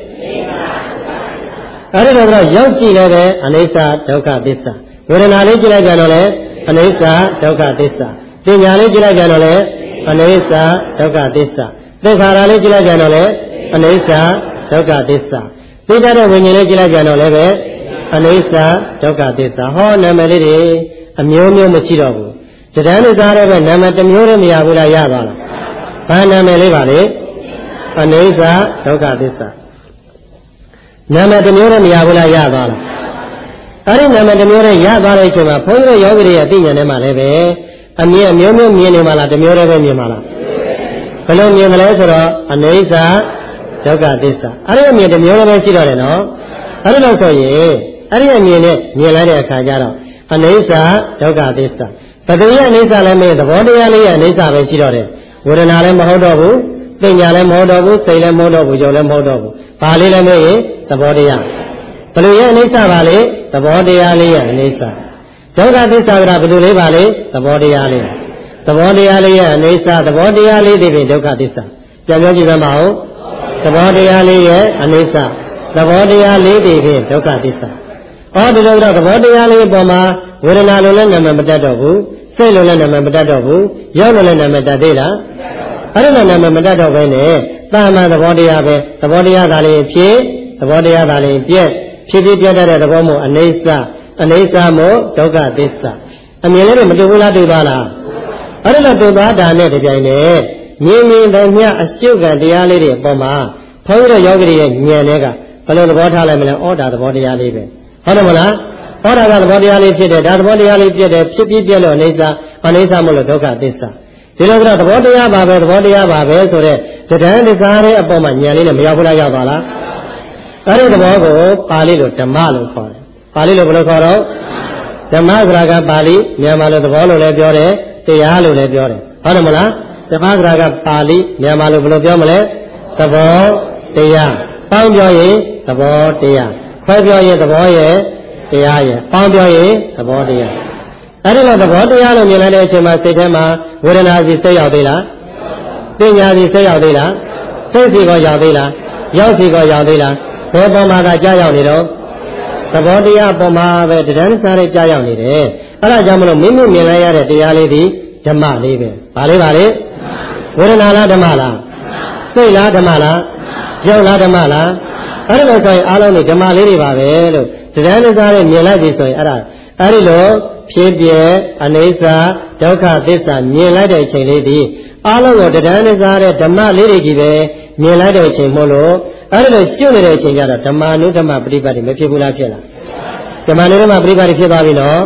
အဲ့ဒီတော့ရောက်ကြည့်လည်းပဲအနိစ္စဒုက္ခသစ္စာဝေဒနာလေးကြည့်လိုက်ကြတော့လေအနိစ္စဒုက္ခသစ္စာပညာလေးကြည့်လိုက်ကြတော့လေအနိစ္စဒုက္ခသစ္စာသစ္စာလေးကြည့်လိုက်ကြတော့လေအနိစ္စဒုက္ခသစ္စာသိတဲ့ဝိညာဉ်လေးကြည့်လိုက်ကြတော့လည်းပဲအနိစ္စဒုက္ခသစ္စာနာမည်လေးတွေအမျိုးမျိုးမရှိတော့ဘူးတဏှာနဲ့စားတဲ့ပဲနာမည်တစ်မျိုးလည်းမရဘူးလားရပါလားဘာနာမည်လေးပါလေအနိစ္စဒုက္ခသစ္စာနာမည်တစ်မျိုးလည်းမရဘူးလားရပါလားအဲ့ဒီနာမည်တစ်မျိုးလည်းရသွားတဲ့အချိန်မှာဘုန်းကြီးတို့ယောဂီတွေရဲ့အသိဉာဏ်ထဲမှာလည်းပဲအမြင်အမျိုးမျိုးမြင်နေမှာလားတစ်မျိုးလည်းပဲမြင်မှာလားဘယ်လိုမြင်မလဲဆိုတော့အနိစ္စဒုက္ခသစ္စာအဲ့ဒီအမြင်တစ်မျိုးလည်းပဲရှိတော့တယ်နော်အဲ့ဒီလိုဆိုရင်အဲ့ဒီအမြင်နဲ့မြင်လိုက်တဲ့အခါကျတော့အနိစ္စဒုက္ခသစ္စာဘယ်သူရဲ့အနိစ္စလဲမေးသဘောတရားလေးရဲ့အနိစ္စပဲရှိတော့တယ်ဝေဒနာလည်းမဟုတ်တော့ဘူးပညာလည်းမဟုတ်တော့ဘူးစိတ်လည်းမဟုတ်တော့ဘူးယုံလည်းမဟုတ်တော့ဘူးဘာလေးလဲမေးရင်သဘောတရားဘယ်လိုရဲ့အနိစ္စပါလေသဘောတရားလေးရဲ့အနိစ္စဒုက္ခသစ္စာကဘယ်လိုလေးပါလေသဘောတရားလေးရဲ့အနိစ္စသဘောတရားလေးတွေပြင်ဒုက္ခသစ္စာပြန်ပြောကြည့်စမ်းပါဦးသဘောတရားလေးရဲ့အနိစ္စသဘောတရားလေးတွေပြင်ဒုက္ခသစ္စာဒီလိုတော့သဘောတရားလေးအပေါ်မှာဝေဒနာလိုလည်းနာမည်မတတ်တော့ဘူးစိတ်လိုလည်းနာမည်မတတ်တော့ဘူးယောလိုလည်းနာမည်တတ်သေးလားအဲ့ဒီလိုနာမည်မတတ်တော့ဘဲနဲ့တာမန်သဘောတရားပဲသဘောတရားသာလေးဖြစ်သဘောတရားသာလေးပြည့်ဖြစ်ပြတတ်တဲ့သဘောမို့အနိစ္စမို့ဒုက္ခသစ္စာအမြင်လေးမတူဘူးလားတူပါလားအဲ့ဒီလိုတူသွားတာနဲ့တပြိုင်တည်းမြင်တဲ့မြအရှုခံတရားလေးတွေအပေါ်မှာဘုန်းကြီးတို့ယောဂီတွေရဲ့ဉာဏ်တွေကဘယ်လိုသဘောထားလိုက်မလဲဒါသဘောတရားလေးပဲဟုတ်တယ်မလားဒါကသဘောတရားလေးဖြစ်တယ်ဒါသဘောတရားလေးပြည့်တယ်ဖြစ်ပြီးပြည့်လို့အနိစ္စမို့လို့ဒုက္ခသစ္စာဒီလိုကတော့သဘောတရားပါပဲဆိုတဲ့တရားတရားရဲ့အပေါ်မှာဉာဏ်လေးနဲ့မရောက်ဘူးလားရောက်ပါလားအဲ့ဒီသဘောကိုပါဠိလိုဓမ္မလို့ခေါ်တယ်ပါဠိလိုဘယ်လိုခေါ်တော့ဓမ္မဆိုတာကပါဠိမြန်မာလိုသဘောလို့လည်းပြောတယ်တရားလို့လည်းပြောတယ်ဟုတ်တယ်မလားဓမ္မဆိုတာကပါဠိမြန်မာလိုဘယ်လိုပြောမလဲသဘောတရားပေါင်းပြောရင်သဘောတရားခွဲပြောရင်သဘောရဲ့တရားရဲ့ပေါင်းပြောရင်သဘောတရားအဲ့ဒီလိုသဘောတရားလို့မြင်လိုက်တဲ့အချိန်မှာစိတ်ထဲမှာဝေဒနာစီစိတ်ရောက်သေးလားပညာစီစိတ်ရောက်သေးလားစိတ်စီကိုရောက်သေးလားရောက်စီကိုရောက်သေးလားဘယ်ပေါ်မှာကကြားရောက်နေတော့သဘောတရားပေါ်မှာပဲတဏှာစားလေးကြားရောက်နေတယ်အဲ့ဒါကြောင့်မလို့မိမိမြင်လိုက်ရတဲ့တရားလေးဒီဓမ္မလေးပဲဘာလေးပါလဲဝေဒနာလားဓမ္မလားစိတ်လားဓမ္မလားရုပ်လားဓမ္မလားအဲ့ဒါဆိုရင်အားလုံးဓမ္မလေးတွေပါပဲလို့တဏှာစားလေးမြင်လိုက်ပြီဆိုရင်အဲ့ဒီလိုဖြစ်ပြအနိစ္စဒုက္ခသစ္စာမြင်လိုက်တဲ့အချိန်လေးဒီအားလုံးကိုတဏှာနဲ့စားတဲ့ဓမ္မလေးတွေကြီးပဲမြင်လိုက်တဲ့အချိန်မို့လို့အဲ့ဒါလိုရှုနေတဲ့အချိန်ကျတော့ဓမ္မနုဓမ္မပฏิပတ်တိမဖြစ်ဘူးလားဖြစ်လားဓမ္မနုဓမ္မပฏิပတ်တိဖြစ်သွားပြီနော်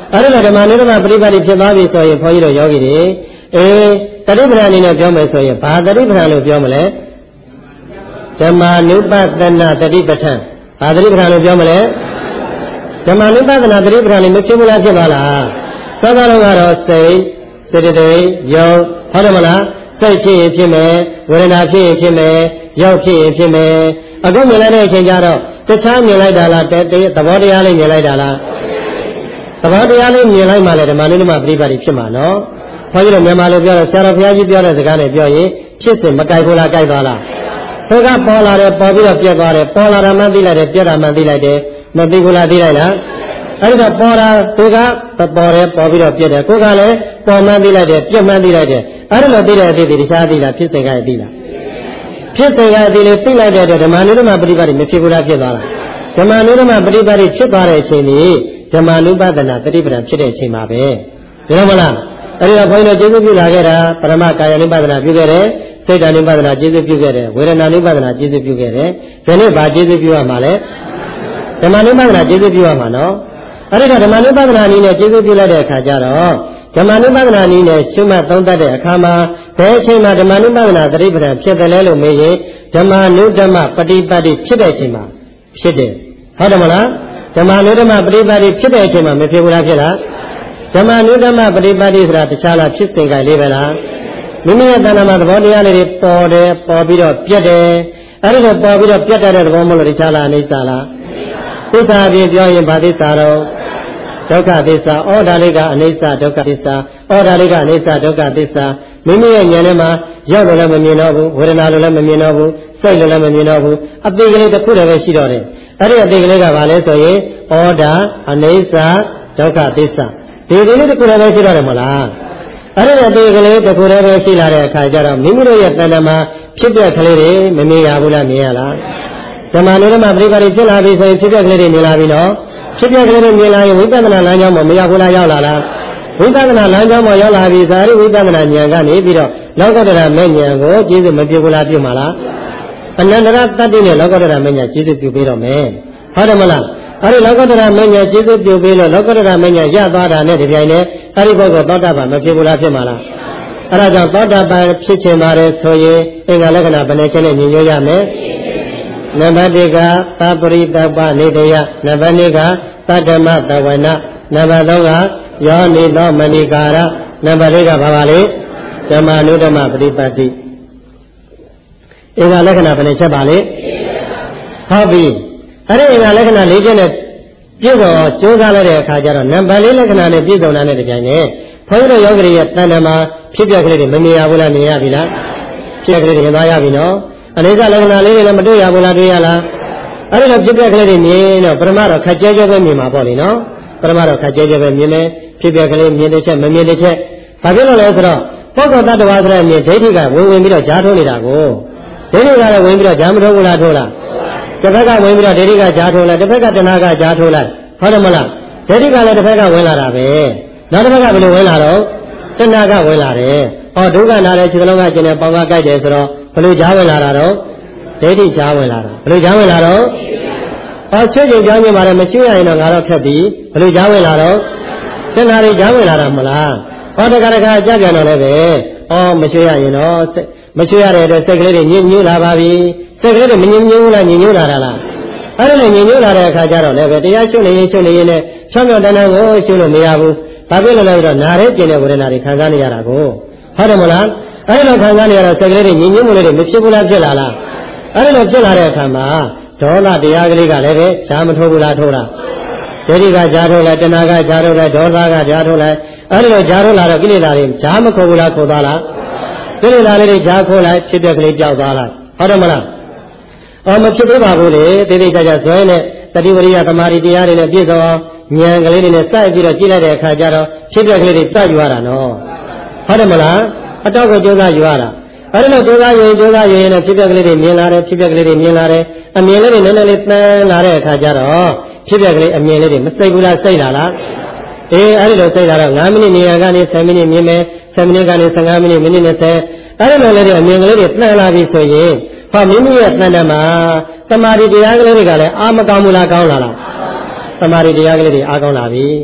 အဲ့ဒါဓမ္မနုဓမ္မပရိပတ်တိဖြစ်သွားပြီဆိုရင်ဘုန်းကြီးတို့ယောဂီတွေတတိပဌာန်အနေနဲ့ပြောမယ်ဆိုရင်ဘာတတိပဌာန်လို့ပြောမလဲဓမ္မနုပဒနာတတိပဌာန်ဘာတတိပဌာန်လို့ပြောမလဲဓမ္မနုပဒနာတတိပဌာန်လေးမဖြစ်ဘူးလားဖြစ်ပါလားသောတာလုံးကတော့စိတ်စေတသိက်ယုတ်ဟုတ်တယ်မလားစိတ်ဖြစ်ရင်ဖြစ်မယ်ဝေဒနာဖြစ်ရင်ဖြစ်မယ်ယုတ်ဖြစ်ရင်ဖြစ်မယ်အခုမြင်လိုက်တဲ့အချိန်ကျတော့တခြားမြင်လိုက်တာလားသဘောတရားလေးမြင်လိုက်တာလားသဘောတရားလေးမြင်လိုက်မှလည်းဓမ္မနုဓမ္မပရိပတ်တိဖြစ်မှာနော်ဘုန်းကြီးတို့မြန်မာလိုပြောတော့ဆရာတော်ဘုရားကြီးပြောတဲ့စကားနဲ့ပြောရင်ဖြစ်စဉ်မကြိုက်ဘူးလားကြိုက်သွားလားသူကပေါ်လာတယ်ပေါ်ပြီးတော့ပြက်သွားတယ်ပေါ်လာတာမှသိလိုက်တယ်ပြက်တာမှသိလိုက်တယ်မသိဘူးလားသိလိုက်လားအဲ့ဒါပေါ်တာသူကပေါ်တယ်ပေါ်ပြီးတော့ပြက်တယ်ကိုကလည်းပေါ်မှန်းသိလိုက်တယ်ပြက်မှန်းသိလိုက်တယ်အဲ့ဒါလိုသိတဲ့အသေးသေးတခြားသိလားဖြစ်စဉ်ကသိလားဖြစ်စဉ်ကအသေးလေးသိလိုက်တဲ့အတွက်ဓမ္မနုဓမ္မပရိပတ်တိမဖြစ်ဘူးလားဖြစ်သွားလားဓမ္မနုဓမ္မပရိပတ်တိဖြစ်သွားတဲ့အချိန်นี้ဓမ္မနုပဒနာတတိပဒံဖြစ်တဲ့အချိန်မှာပဲဒါမလားအဲ့ဒီတော့ဘုန်းကြီးတို့ကျေးဇူးပြုလာခဲ့တာပရမကာယ ानु ပဒနာပြုခဲ့တယ်စိတ် ानु ပဒနာကျေးဇူးပြုခဲ့တယ်ဝေဒနာ ानु ပဒနာကျေးဇူးပြုခဲ့တယ်ဒီနေ့ဘာကျေးဇူးပြုရမှာလဲဓမ္မ ानु ပဒနာကျေးဇူးပြုရမှာနော်အဲ့ဒီတော့ဓမ္မ ानु ပဒနာနည်းနဲ့ကျေးဇူးပြုလိုက်တဲ့အခါကျတော့ဓမ္မ ानु ပဒနာနည်းနဲ့ရှုမှတ်သုံးသပ်တဲ့အခါမှာဘယ်အချိန်မှာဓမ္မ ानु ပဒနာတတိပဒံဖြစ်တယ်လဲလို့မေးရင်ဓမ္မ ानु ဓမ္မပฏิပတ်တိဖြစ်တဲ့အချိန်မှာဖြစ်တယ်ဟုတ်တယ်မလားဓမ္မ ानु ဓမ္မပฏิပတ်တိဖြစ်တဲ့အချိန်မှာမဖြစ်ဘူးလားဖြစ်လားဓမ္မနုဓမ္မပฏิပတ်တိဆိုတာတခြားလားဖြစ်စဉ်ကြလေးပဲလားမိမိရဲ့တဏ္ဍာမှာသဘောတရားလေးတွေပေါ်တယ်ပေါ်ပြီးတော့ပြတ်တယ်အဲ့ဒီလိုပေါ်ပြီးတော့ပြတ်တဲ့သဘောမလို့တခြားလားအနိစ္စလားသစ္စာပြပြောရင်ဘာသစ္စာတော့ဒုက္ခသစ္စာဩဒါလေးကအနိစ္စဒုက္ခသစ္စာဩဒါလေးကအနိစ္စဒုက္ခသစ္စာမိမိရဲ့ဉာဏ်ထဲမှာရောက်လို့လည်းမမြင်တော့ဘူးဝေဒနာလို့လည်းမမြင်တော့ဘူးစိတ်လို့လည်းမမြင်တော့ဘူးအသိကလေးတစ်ခုတည်းပဲရှိတော့တယ်အဲ့ဒီအသိကလေးကဘာလဲဆိုရင်ဩဒါအနိစ္စဒုက္ခသစ္စာဒီကလေးတစ်ခုတည်းပဲရှိတော့တယ်မလားအဲ့ဒီအသေးကလေးတစ်ခုတည်းပဲရှိလာတဲ့အခါကျတော့မိမိတို့ရဲ့တဏ္ဍာမှာဖြစ်တဲ့ကလေးတွေမမြင်ရဘူးလားမြင်ရလားဓမ္မနုဓမ္မပရိပတ်တိဖြစ်လာပြီဆိုရင်ဖြစ်တဲ့ကလေးတွေမြင်လာပြီနော်ဖြစ်တဲ့ကလေးတွေမြင်လာရင်ဝိပဿနာလမ်းကြောင်းမှာမရောက်ဘူးလားရောက်လာလားဝိပဿနာလမ်းကြောင်းမှာရောက်လာပြီဆိုရင်ဝိပဿနာဉာဏ်ကနေပြီးတော့လောကုတ္တရာမဲ့ဉာဏ်ကိုကျေးဇူးမပြုဘူးလားပြုမှာလားအနန္တရတတ္တိနဲ့လောကုတ္တရာမဲ့ဉာဏ်ကျေးဇူးပြုပေးတော့မယ်ဟုတ်တယ်မလားအဲ့ဒီလောကုတ္တရာမဉ္ဇဉ်ကျေးဇူးပြုပေးလို့လောကုတ္တရာမဉ္ဇဉ်ရသွားတာနဲ့ဒီပြိုင်နဲ့အဲ့ဒီဘုဂ္ဂိုလ်သောတာပန်မဖြစ်ဘူးလားဖြစ်မှာလားအဲ့ဒါကြောင့်သောတာပန်ဖြစ်ခြင်းပါတယ်ဆိုရင်အင်္ဂါလက္ခဏာဘယ်နှချက်နဲ့ညီညွတ်ရမလဲနံပါတ်1ကသပရိတ္တပနေတယနံပါတ်2ကသတ္တမတဝနနံပါတ်3ကယောနိသောမဏိကာရနံပါတ်4ကဘာပါလဲဓမ္မနုဓမ္မပฏิပတ်တိအင်္ဂါလက္ခဏာဘယ်နှချက်ပါလဲဟုတ်ပြီအဲ့ဒီအင်္ဂါလက္ခဏာ၄ချက်နဲ့ပြည့်စုံအောင်ကြိုးစားလိုက်တဲ့အခါကျတော့နံပါတ်၄လက္ခဏာနဲ့ပြည့်စုံတာနဲ့တပြိုင်နက်ဘုန်းကြီးတို့ယောဂီရဲ့တဏ္ဍာမှာဖြစ်ပြကလေးတွေမမြင်ရဘူးလားမြင်ရပြီလားဖြစ်ပြကလေးတွေမြင်သွားရပြီနော်အနိစ္စလက္ခဏာလေးတွေလည်းမတွေ့ရဘူးလားတွေ့ရလားအဲ့ဒီလိုဖြစ်ပြကလေးတွေမြင်တော့ပရမတော့ခက်ကြဲကြဲပဲမြင်မှာပေါ့လေနော်ပရမတော့ခက်ကြဲကြဲပဲမြင်မယ်ဖြစ်ပြကလေးမြင်တဲ့ချက်မမြင်တဲ့ချက်ဘာဖြစ်လို့လဲဆိုတော့ပုဂ္ဂိုလ်တ attva ဆိုတဲ့အမြင်ဒိဋ္ဌိကဝင်ပြီးတော့ကြားထိုးနေတာကိုဒိဋ္ဌိကလည်းဝင်ပြီးတော့ကြားမထိုးဘူးလားထိုးလားတစ်ဖက်ကဝင်ပြီးတော့ဒိဋ္ဌိကကြားထိုးလိုက်တစ်ဖက်ကတဏှာကကြားထိုးလိုက်ဟုတ်တယ်မလားဒိဋ္ဌိကလည်းတစ်ဖက်ကဝင်လာတာပဲနောက်တစ်ဖက်ကဘယ်လိုဝင်လာတော့တဏှာကဝင်လာတယ်ဟောဒုက္ခနာတဲ့ခြေလုံးကကျင်တဲ့ပေါင်ကကြိုက်တယ်ဆိုတော့ဘယ်လိုကြားဝင်လာတာတော့ဒိဋ္ဌိကြားဝင်လာတာဘယ်လိုကြားဝင်လာတော့ဟောဆွေးကြင်ကြောင်းကျင်ပါတယ်မရှိရရင်တော့ငါတော့ထက်ပြီဘယ်လိုကြားဝင်လာတော့တဏှာတွေကြားဝင်လာတာမလားဟောတခါတခါကြပြန်တော့လည်းပဲဟောမရှိရရင်တော့မရှိရတဲ့အတွက်စိတ်ကလေးတွေညှဉ်းညူးလာပါပြီစိတ်ကလေးတွေမညှဉ်းညူးလားညှဉ်းညူးလာတာလားအဲ့ဒါနဲ့ညှဉ်းညူးလာတဲ့အခါကျတော့လည်းပဲတရားရှုနေရင်ရှုနေရင်လည်းချောင်းချောင်းတန်းတန်းကိုရှုလို့မရဘူးဘာဖြစ်လို့လဲဆိုတော့နားရဲကျင်တဲ့ဝေဒနာတွေခံစားနေရတာကိုဟုတ်တယ်မလားအဲ့လိုခံစားနေရတော့စိတ်ကလေးတွေညှဉ်းညူးမှုလေးတွေမဖြစ်ဘူးလားဖြစ်လာလားအဲ့လိုဖြစ်လာတဲ့အခါမှာဒေါသတရားကလေးကလည်းပဲရှားမထိုးဘူးလားထိုးလားဒိဋ္ဌိကကြားထိုးလိုက်တဏှာကကြားထိုးလိုက်ဒေါသကကြားထိုးလိုက်အဲ့လိုကြားထိုးလာတော့ကိလေသာတွေကြားမခိုးဘူးလားခိုးသွားလားကိလေသာလေးတွေကြားခိုးလိုက်ဖြစ်တဲ့ကလေးကြောက်သွားလိုက်ဟုတ်တယ်မလားအော်မဖြစ်သေးပါဘူးလေတိတိကျကျဇွဲနဲ့တတိဝရိယသမာဓိတရားတွေနဲ့ပြည့်စုံအောင်ဉာဏ်ကလေးတွေနဲ့စိုက်ပြီးတော့ကြည့်လိုက်တဲ့အခါကျတော့ဖြစ်တဲ့ကလေးတွေစိုက်ယူရတာနော်ဟုတ်တယ်မလားအတော့ကိုကြိုးစားယူရတာအဲ့ဒီလိုကြိုးစားရင်နဲ့ဖြစ်တဲ့ကလေးတွေမြင်လာတယ်ဖြစ်တဲ့ကလေးတွေမြင်လာတယ်အမြင်လေးတွေနည်းနည်းလေးတန်းလာတဲ့အခါကျတော့ဖြစ်တဲ့ကလေးအမြင်လေးတွေမစိတ်ဘူးလားစိတ်လာလားအေးအဲ့ဒီလိုစိတ်လာတော့9မိနစ်နေရာကနေ10မိနစ်မြင်မယ်10မိနစ်ကနေ15မိနစ်မိနစ်20အဲ့ဒီလိုလေးတွေအမြင်ကလေးတွေတန်းလာပြီဆိုရင်ဟောမိမိရဲ့တဏ္ဍာမှာသမာဓိတရားကလေးတွေကလည်းအာမကောင်းဘူးလားကောင်းလာလားသမာဓိတရားကလေးတွေအားကောင်းလာပြီ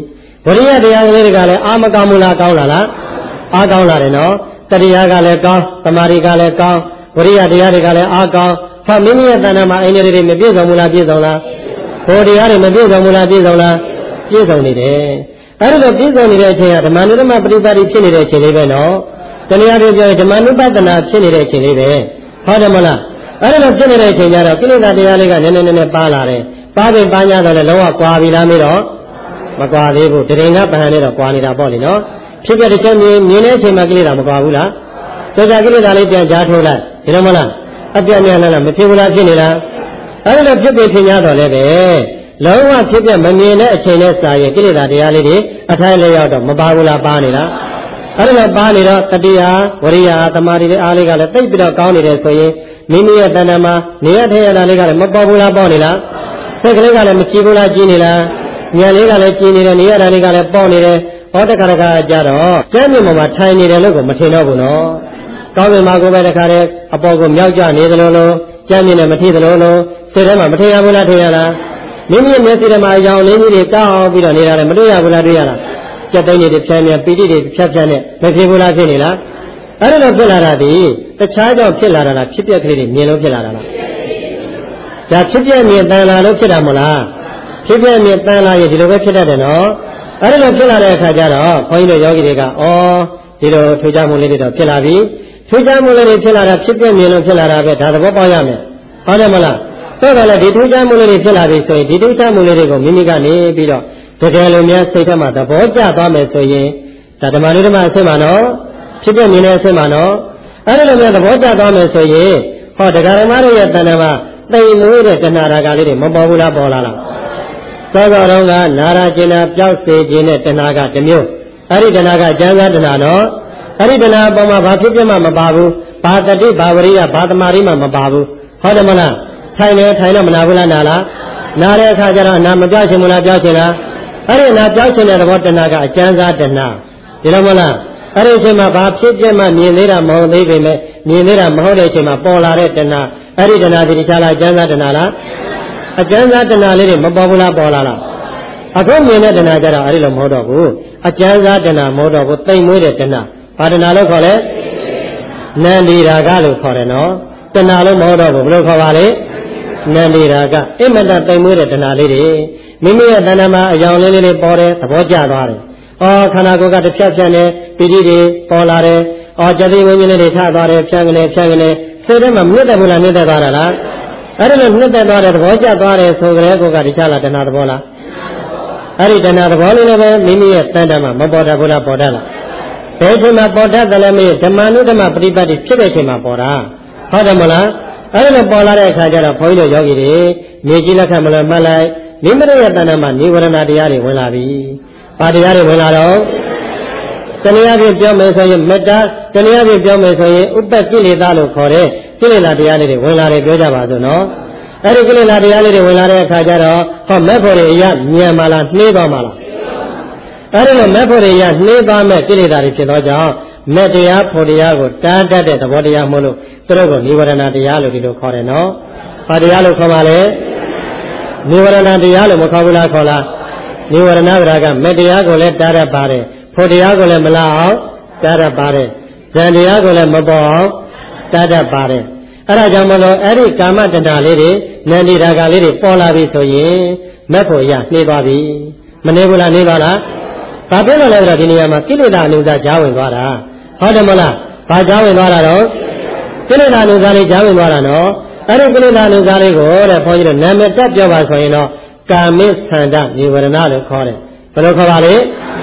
ဝရိယတရားကလေးတွေကလည်းအာမကောင်းမလားကောင်းလားအားကောင်းလာတယ်နော်တရားကလည်းကောင်းသမာဓိကလည်းကောင်းဝရိယတရားတွေကလည်းအားကောင်းဟောမိမိရဲ့တဏ္ဍာမှာအိန္ဒြေတွေမပြည့်စုံဘူးလားပြည့်စုံလားဟောတရားတွေမပြည့်စုံဘူးလားပြည့်စုံလားပြည့်စုံနေတယ်အဲ့ဒါပြည့်စုံနေတဲ့အချိန်ကဓမ္မနုဓမ္မပရိပတ်တိဖြစ်နေတဲ့အချိန်လေးပဲနော်တရားတွေပြောရင်ဓမ္မနုပဒနာဖြစ်နေတဲ့အချိန်လေးပဲဟုတ်တယ်မလားအဲ့ဒါဖြစ်နေတဲ့အချိန်ကျတော့ကိလေသာတရားလေးကနည်းနည်းပါလာတယ်ပါပင်ပါညာတော့လည်းလုံးဝကွာပြီလားမေးတော့မကွာသေးဘူးတရင်ကပဟန်နဲ့တော့ကွာနေတာပေါ့လေနော်ဖြစ်တဲ့တစ်ချက်မြင်တဲ့အချိန်မှာကိလေသာမကွာဘူးလားဒါကြကိလေသာလေးပြန်ကြားထိုးလိုက်ဒီလိုမလားအပြတ်များလားမဖြစ်ဘူးလားဖြစ်နေလားအဲ့ဒါဖြစ်ပြီးထင်ကြတော့လည်းပဲလုံးဝဖြစ်ပြမမြင်တဲ့အချိန်နဲ့စာရင်ကိလေသာတရားလေးတွေအထိုင်လေးရောက်တော့မပါဘူးလားပါနေလားအဲ့ဒါပါနေတော့တတိယဝရိယသမာဓိတွေအားလေးကလည်းသိပ်ပြီးတော့ကောင်းနေတယ်ဆိုရင်မိမိရဲ့တဏ္ဍာမှာနေရထရတာလေးကလည်းမပေါ်ဘူးလားပေါ်နေလားစိတ်ကလေးကလည်းမကြည့်ဘူးလားကြည့်နေလားဉာဏ်လေးကလည်းကြည့်နေတယ်နေရတာလေးကလည်းပေါ်နေတယ်ဟောတခါတခါကြတော့ကျမ်းမြင့်ပေါ်မှာထိုင်နေတယ်လို့ကိုမထင်တော့ဘူးနော်ကောင်းပြီမှာကိုပဲတခါတည်းအပေါ်ကိုမြောက်ကျနေသလိုလိုကျမ်းမြင့်နဲ့မထီသလိုလိုစိတ်ထဲမှာမထင်ရဘူးလားထင်ရလားမိမိရဲ့မျက်စိထဲမှာအယောင်လေးကြီးတွေကောက်ပြီးတော့နေတာလည်းမတွေ့ရဘူးလားတွေ့ရလားစက်သိန်းတွေဖြန်းဖြန်းပီတိတွေဖြတ်ဖြတ်နဲ့မဖြစ်ဘူးလားဖြစ်နေလားအဲ့ဒါတော့ဖြစ်လာတာဒီတခြားကြောင့်ဖြစ်လာတာလားဖြစ်ပျက်ကလေးတွေမြင်လို့ဖြစ်လာတာလားဒါဖြစ်ပျက်မြင်တန်လာလို့ဖြစ်တာမလားဖြစ်ပျက်မြင်တန်လာရင်ဒီလိုပဲဖြစ်တတ်တယ်နော်အဲ့ဒါဖြစ်လာတဲ့အခါကျတော့ခွန်ကြီးတို့ယောဂီတွေကဒီလိုထူးခြားမှုလေးတွေတော့ဖြစ်လာပြီထူးခြားမှုလေးတွေဖြစ်လာတာဖြစ်ပျက်မြင်လို့ဖြစ်လာတာပဲဒါသဘောပေါက်ရမယ်ဟုတ်တယ်မလားဆိုတော့လေဒီထူးခြားမှုလေးတွေဖြစ်လာပြီဆိုရင်ဒီထူးခြားမှုလေးတွေကိုမိမိကနေပြီးတော့တကယ်လို့များစိတ်ထဲမှာသဘောကျသွားမယ်ဆိုရင်ဒါဓမ္မနုဓမ္မအစစ်မှာနော်ဖြစ်တဲ့မြင်တဲ့အစစ်မှာနော်အဲ့ဒါလိုများသဘောကျသွားမယ်ဆိုရင်ဟောတရားဓမ္မတို့ရဲ့တဏ္ဍာမှာတိမ်မွေးတဲ့တဏှာကလေးတွေမပေါ်ဘူးလားပေါ်လာလားသောတော်တော်ကနာရာကျင်နာပျောက်စေခြင်းနဲ့တဏှာကတစ်မျိုးအဲ့ဒီတဏှာကကျမ်းစာတဏှာနော်အဲ့ဒီတဏှာအပေါ်မှာဘာဖြစ်ပြမှမပါဘူးဘာတတိဘာဝရိယဘာသမာဓိမှမပါဘူးဟုတ်တယ်မလားထိုင်တော့မနာဘူးလားနာလားနာတဲ့အခါကျတော့နာမပြောက်ချင်ဘူးလားပြောက်ချင်လားအဲ့ဒီနာပြောက်ချင်တဲ့သဘောတဏှာကအကျမ်းစာတဏှာဒီလိုမလားအဲ့ဒီအချိန်မှာဘာဖြစ်ပြမှမြင်သေးတာမဟုတ်သေးပေမဲ့မြင်သေးတာမဟုတ်တဲ့အချိန်မှာပေါ်လာတဲ့တဏှာအဲ့ဒီတဏှာဒီတခြားလားအကျမ်းစာတဏှာလားအကျမ်းစာတဏှာလေးတွေမပေါ်ဘူးလားပေါ်လာလားအခုမြင်တဲ့တဏှာကြတော့အဲ့ဒီလိုမဟုတ်တော့ဘူးအကျမ်းစာတဏှာမဟုတ်တော့ဘူးတိမ်မွေးတဲ့တဏှာဘာတဏှာလို့ခေါ်လဲနန္ဒီရာဂလို့ခေါ်တယ်နော်တဏှာလို့မဟုတ်တော့ဘူးဘယ်လိုခေါ်ပါလဲနန္ဒီရာဂအိမတတိမ်မွေးတဲ့တဏှာလေးတွေမိမိရဲ့တဏှာမှာအယောင်လေးလေးပေါ်တယ်သဘောကျသွားတယ်ခန္ဓာကိုယ်ကတစ်ဖြတ်ဖြတ်နဲ့ပီတိတွေပေါ်လာတယ်ကြတိဝိညာဉ်လေးတွေထသွားတယ်ဖြန်းကနေစိတ်ထဲမှာမြင့်တက်ဘူးလားမြင့်တက်သွားတာလားအဲ့ဒါလို့မြင့်တက်သွားတဲ့သဘောကျသွားတယ်ဆိုကြတဲ့ကိုယ်ကတခြားလားတဏှာသဘောလားအဲ့ဒီတဏှာသဘောလေးလည်းပဲမိမိရဲ့တဏ္ဍာမှာမပေါ်တတ်ဘူးလားပေါ်တတ်လားဘယ်ချိန်မှာပေါ်တတ်တယ်လဲမေးဓမ္မနုဓမ္မပฏิပတ်တိဖြစ်တဲ့ချိန်မှာပေါ်တာဟုတ်တယ်မလားအဲ့ဒါပေါ်လာတဲ့အခါကျတော့ဘုန်းကြီးတို့ယောဂီတွေမြေကြီးလက်ခံမလို့မှတ်လိုက်မိမိတို့ရဲ့တဏ္ဍာမှာနိဝရဏတရားတွေဝင်လာပြီဘာတရားတွေဝင်လာတော့တဏှာဖြင့်ပြောမယ်ဆိုရင်မေတ္တာတဏှာဖြင့်ပြောမယ်ဆိုရင်ဥပ္ပကိလေသာလို့ခေါ်တဲ့ကိလေသာတရားလေးတွေဝင်လာတယ်ပြောကြပါစို့နော်အဲ့ဒီကိလေသာတရားလေးတွေဝင်လာတဲ့အခါကျတော့မက်ဖို့တွေအရမြန်ပါလားနှေးသွားပါလားအဲ့ဒီလိုမက်ဖို့တွေအရနှေးသွားမဲ့ကိလေသာတွေဖြစ်သောကြောင့်မက်တရားဖို့တရားကိုတားတတ်တဲ့သဘောတရားမို့လို့သူတို့ကိုနိဝရဏတရားလို့ဒီလိုခေါ်တယ်နော်ဘာတရားလို့ခေါ်ပါလဲနိဝရဏတရားလို့မခေါ်ဘူးလားခေါ်လားနိဝရဏဗရာကမက်တရားကိုလည်းတားတတ်ပါတယ်ဖို့တရားကိုလည်းမလာအောင်တားတတ်ပါတယ်ဇန်တရားကိုလည်းမပေါ်အောင်တားတတ်ပါတယ်အဲ့ဒါကြောင့်မလို့အဲ့ဒီကာမတဏှာလေးတွေနန္ဒီရာဂလေးတွေပေါ်လာပြီဆိုရင်မက်ဖို့ရနှေးသွားပြီမနေဘူးလားနေပါလားဘာဖြစ်လို့လဲဆိုတော့ဒီနေရာမှာကိလေသာအနုစာကြားဝင်သွားတာဟုတ်တယ်မလားဘာကြားဝင်သွားတာတော့ကိလေသာအနုစာလေးကြားဝင်သွားတာနော်အဲ့ဒီကိလေသာအနုစာလေးကိုတဲ့ဘုန်းကြီးတို့နာမည်တက်ပြောပါဆိုရင်တော့ကာမိသန္တနိဝရဏလို့ခေါ်တယ်ဘယ်လိုခေါ်ပါလဲ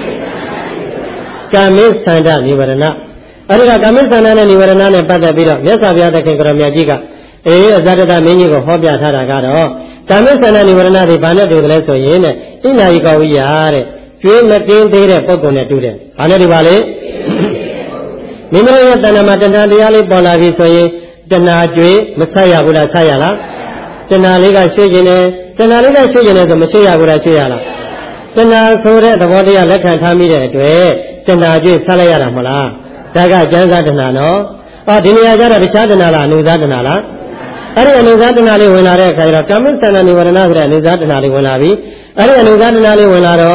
ကာမိသန္တနိဝရဏအဲ့ဒီကကာမိသန္တနဲ့နိဝရဏနဲ့ပတ်သက်ပြီးတော့မြတ်စွာဘုရားသခင်ကရောမြတ်ကြီးကအဇဒတမင်းကြီးကိုဟောပြထားတာကတော့ကာမိသန္တနိဝရဏတွေဘာနဲ့တူတယ်လဲဆိုရင်တဲ့ဣနာယိကောဝိယတဲ့ကျွေးမတင်းသေးတဲ့ပုဂ္ဂိုလ်နဲ့တူတယ်ဘာနဲ့တူပါလဲမိမိရဲ့တဏှာမှာတဏှာတရားလေးပေါ်လာပြီဆိုရင်တဏှာကျွေးမဆက်ရဘူးလားဆက်ရလားတဏှာလေးကရွှေ့ခြင်းနဲ့တဏှာလေးကရွှေ့ခြင်းနဲ့ဆိုမရှိရဘူးလားရွှေ့ရလားတဏှာဆိုတဲ့သဘောတရားလက်ခံထားမိတဲ့အတွက်တဏှာကျွေးဆက်လိုက်ရတာမလားဒါကကျမ်းစာတဏှာနော်ဒီနေရာကျတော့တခြားတဏှာလားအနုဇာတဏှာလားအဲ့ဒီအနုဇာတဏှာလေးဝင်လာတဲ့အခါကျတော့ကာမိသန္တနိဝရဏဆိုတဲ့အနုဇာတဏှာလေးဝင်လာပြီအဲ့ဒီအနုဇာတဏှာလေးဝင်လာတော့